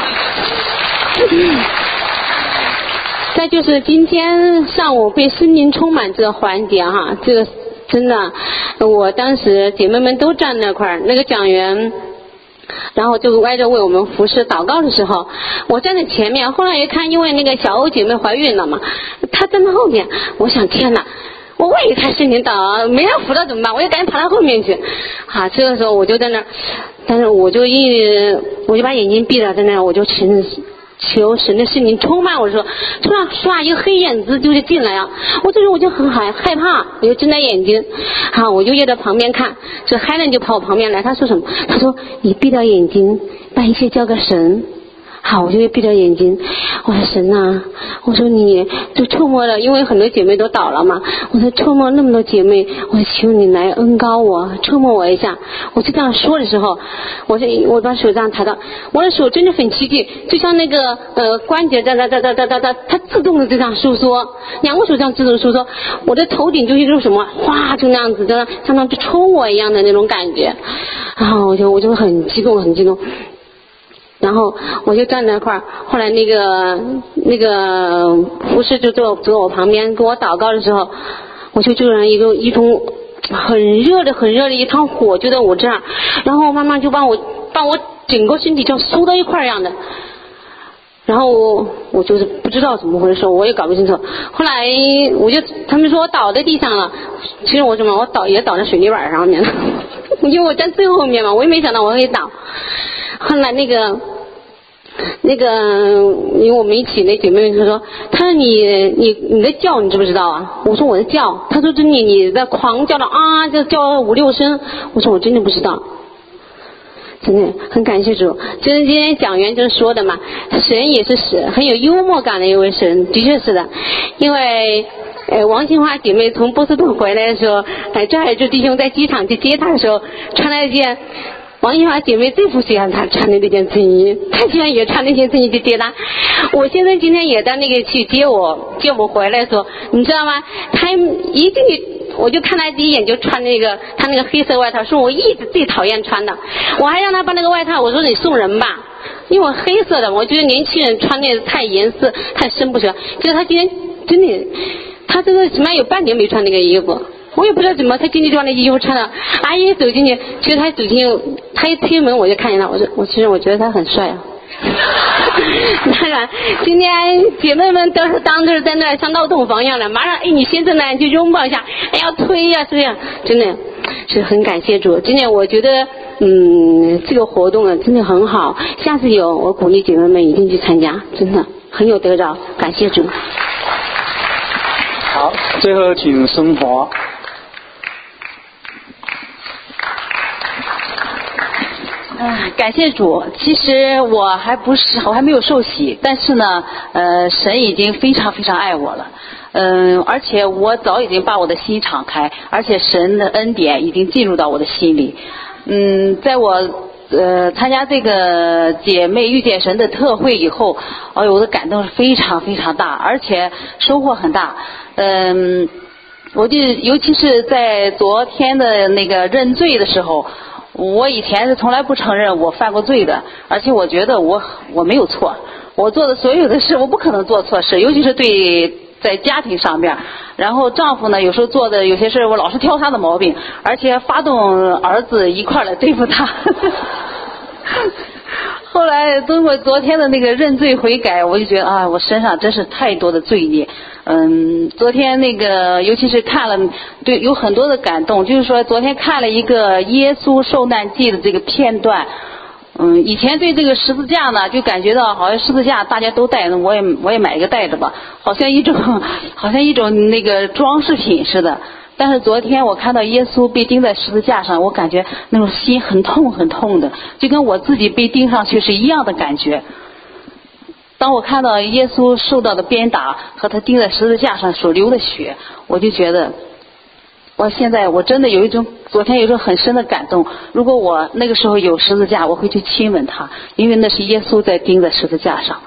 S6: 再就是今天上午被圣灵充满这个环节哈，这个真的，我当时姐妹们都站那块儿，那个讲员。然后就挨着为我们服侍祷告的时候，我站在前面，后来一看，因为那个小欧姐妹怀孕了嘛，她站在后面，我想天哪，我万一她圣灵祷没人扶到怎么办？我也赶紧跑到后面去。啊，这个时候我就在那儿，但是我就一我就把眼睛闭了，在那儿我就求求神的圣灵充满我的时候，突然唰一个黑影子就是进来啊！我这时候我就很害害怕，我就睁大眼睛，好，我就掖在旁边看，这海伦就跑我旁边来，他说什么？他说你闭着眼睛，把一切交给神。好，我就闭着眼睛，我说神啊，我说你就触摸了，因为很多姐妹都倒了嘛，我说触摸那么多姐妹，我求你来恩膏我，触摸我一下。我就这样说的时候，我就我把手这样抬到，我的手真的很奇迹，就像那个呃关节哒哒哒哒哒哒哒，它自动的这样收缩，两个手这样自动收缩，我的头顶就是一种什么，哗就那样子的，像那冲我一样的那种感觉，然后我就我就很激动很激动。然后我就站在那块儿，后来那个那个护士就坐坐我旁边跟我祷告的时候，我就就让一个一种很热的很热的一趟火就在我这儿，然后妈妈就把我把我整个身体就缩到一块儿一样的，然后我我就是不知道怎么回事，我也搞不清楚。后来我就他们说我倒在地上了，其实我什么我倒也倒在水泥板上面了，因为我站最后面嘛，我也没想到我会倒。后来那个那个，因为我们一起那姐妹她说，她说你你你在叫，你知不知道啊？我说我在叫。她说真的你在狂叫了啊，就叫五六声。我说我真的不知道。真的很感谢主，就是今天讲员就是说的嘛，神也是神，很有幽默感的一位神，的确是的。因为呃，王清华姐妹从波士顿回来的时候，哎，张海柱弟兄在机场去接她的时候，穿了一件王清华姐妹最不喜欢她穿的那件衬衣，她居然也穿那件衬衣去接她。我先生今天也在那个去接我，接我回来的时候，你知道吗？他一进去。我就看他第一眼就穿那个他那个黑色外套，是我一直最讨厌穿的。我还让他把那个外套，我说你送人吧，因为黑色的，我觉得年轻人穿那个太颜色太深不喜欢。结果他今天真的，他这个起码有半年没穿那个衣服，我也不知道怎么，他进去就把那衣服穿了。阿姨走进去，其实他走进，他一推门我就看见他，我说我其实我觉得他很帅啊。当然，今天姐妹们都是当着在那像闹洞房一样的，马上哎，你先生呢就拥抱一下，哎要推呀、啊，这样真的是很感谢主。今天我觉得，嗯，这个活动啊真的很好，下次有我鼓励姐妹们一定去参加，真的很有得着，感谢主。
S1: 好，最后请生活。
S7: 嗯，感谢主。其实我还不是，我还没有受洗，但是呢，呃，神已经非常非常爱我了。嗯，而且我早已经把我的心敞开，而且神的恩典已经进入到我的心里。嗯，在我呃参加这个姐妹遇见神的特会以后，哎呦，我的感动是非常非常大，而且收获很大。嗯，我就尤其是在昨天的那个认罪的时候。我以前是从来不承认我犯过罪的，而且我觉得我我没有错，我做的所有的事我不可能做错事，尤其是对在家庭上面。然后丈夫呢有时候做的有些事我老是挑他的毛病，而且发动儿子一块儿来对付他。后来通过昨天的那个认罪悔改，我就觉得啊，我身上真是太多的罪孽。嗯，昨天那个尤其是看了，对，有很多的感动，就是说昨天看了一个耶稣受难记的这个片段。嗯，以前对这个十字架呢，就感觉到好像十字架大家都带，我也我也买一个带着吧，好像一种好像一种那个装饰品似的。但是昨天我看到耶稣被钉在十字架上，我感觉那种心很痛很痛的，就跟我自己被钉上去是一样的感觉。当我看到耶稣受到的鞭打和他钉在十字架上所流的血，我就觉得我现在我真的有一种昨天有一种很深的感动。如果我那个时候有十字架，我会去亲吻他，因为那是耶稣在钉在十字架上。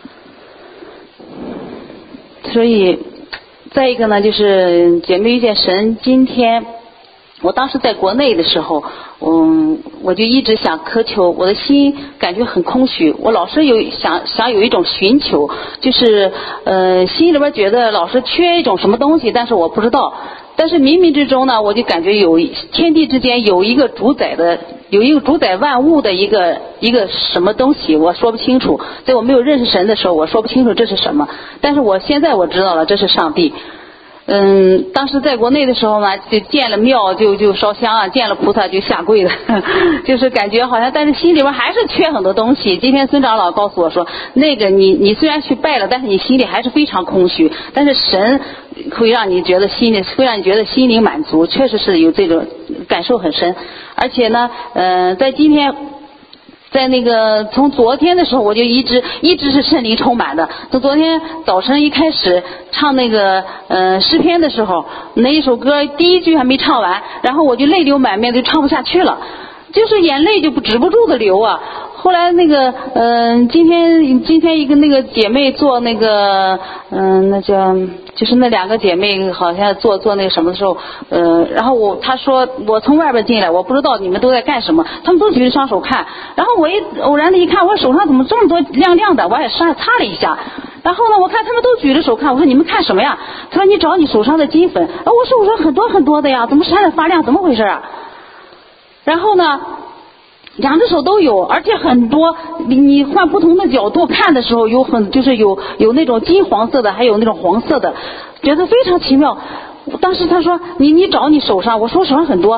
S7: 所以再一个呢，就是姐妹遇见神，今天我当时在国内的时候，嗯，我就一直想渴求，我的心感觉很空虚，我老是有想想有一种寻求，就是呃心里边觉得老是缺一种什么东西，但是我不知道。但是冥冥之中呢，我就感觉有天地之间有一个主宰的，有一个主宰万物的一个一个什么东西，我说不清楚。在我没有认识神的时候，我说不清楚这是什么。但是我现在我知道了，这是上帝。嗯，当时在国内的时候呢，就见了庙就就烧香啊，见了菩萨就下跪了，就是感觉好像，但是心里边还是缺很多东西。今天孙长老告诉我说，那个你你虽然去拜了，但是你心里还是非常空虚，但是神会让你觉得心里会让你觉得心灵满足，确实是有这种感受很深。而且呢，呃，在今天。在那个从昨天的时候，我就一直一直是圣灵充满的。从昨天早晨一开始唱那个呃诗篇的时候，那一首歌第一句还没唱完，然后我就泪流满面，就唱不下去了，就是眼泪就不止不住的流啊。后来那个嗯、呃，今天今天一个那个姐妹做那个嗯、呃，那叫就是那两个姐妹好像做做那个什么的时候，呃，然后我她说我从外边进来，我不知道你们都在干什么，他们都举着双手看，然后我一偶然的一看，我手上怎么这么多亮亮的，我也擦擦了一下，然后呢，我看他们都举着手看，我说你们看什么呀？他说你找你手上的金粉，啊，我说我说很多很多的呀，怎么闪闪发亮，怎么回事啊？然后呢？两只手都有，而且很多，你换不同的角度看的时候，有很就是有有那种金黄色的，还有那种黄色的，觉得非常奇妙。当时他说你你找你手上，我说我手上很多，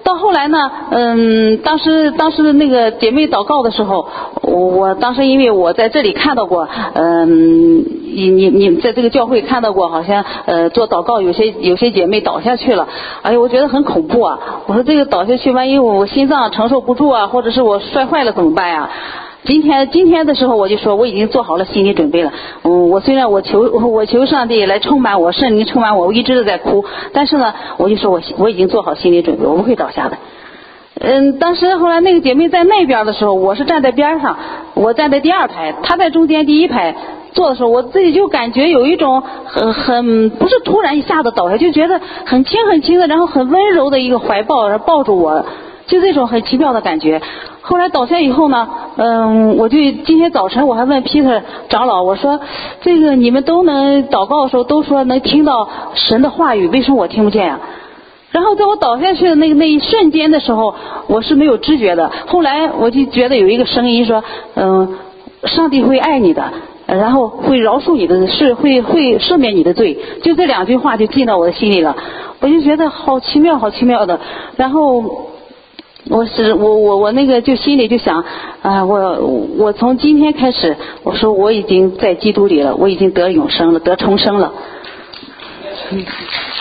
S7: 到后来呢，嗯，当时当时那个姐妹祷告的时候，我我当时因为我在这里看到过，嗯，你你你在这个教会看到过，好像呃做祷告有些有些姐妹倒下去了，哎呀，我觉得很恐怖啊！我说这个倒下去，万一我心脏承受不住啊，或者是我摔坏了怎么办呀？今天今天的时候我就说我已经做好了心理准备了。嗯，我虽然我求我求上帝来充满我，圣灵充满我，我一直都在哭，但是呢，我就说我我已经做好心理准备，我不会倒下的。嗯，当时后来那个姐妹在那边的时候，我是站在边上，我站在第二排，她在中间第一排坐的时候，我自己就感觉有一种很很不是突然一下子倒下，就觉得很轻很轻的，然后很温柔的一个怀抱，然后抱住我，就这种很奇妙的感觉。后来倒下以后呢，嗯，我就今天早晨我还问 Peter 长老，我说这个你们都能祷告的时候都说能听到神的话语，为什么我听不见啊？然后在我倒下去的那个那一瞬间的时候，我是没有知觉的。后来我就觉得有一个声音说，嗯，上帝会爱你的，然后会饶恕你的，是会会赦免你的罪。就这两句话就进到我的心里了，我就觉得好奇妙，好奇妙的。然后。我是我我我那个就心里就想啊，我我从今天开始，我说我已经在基督里了，我已经得永生了，得重生了。嗯。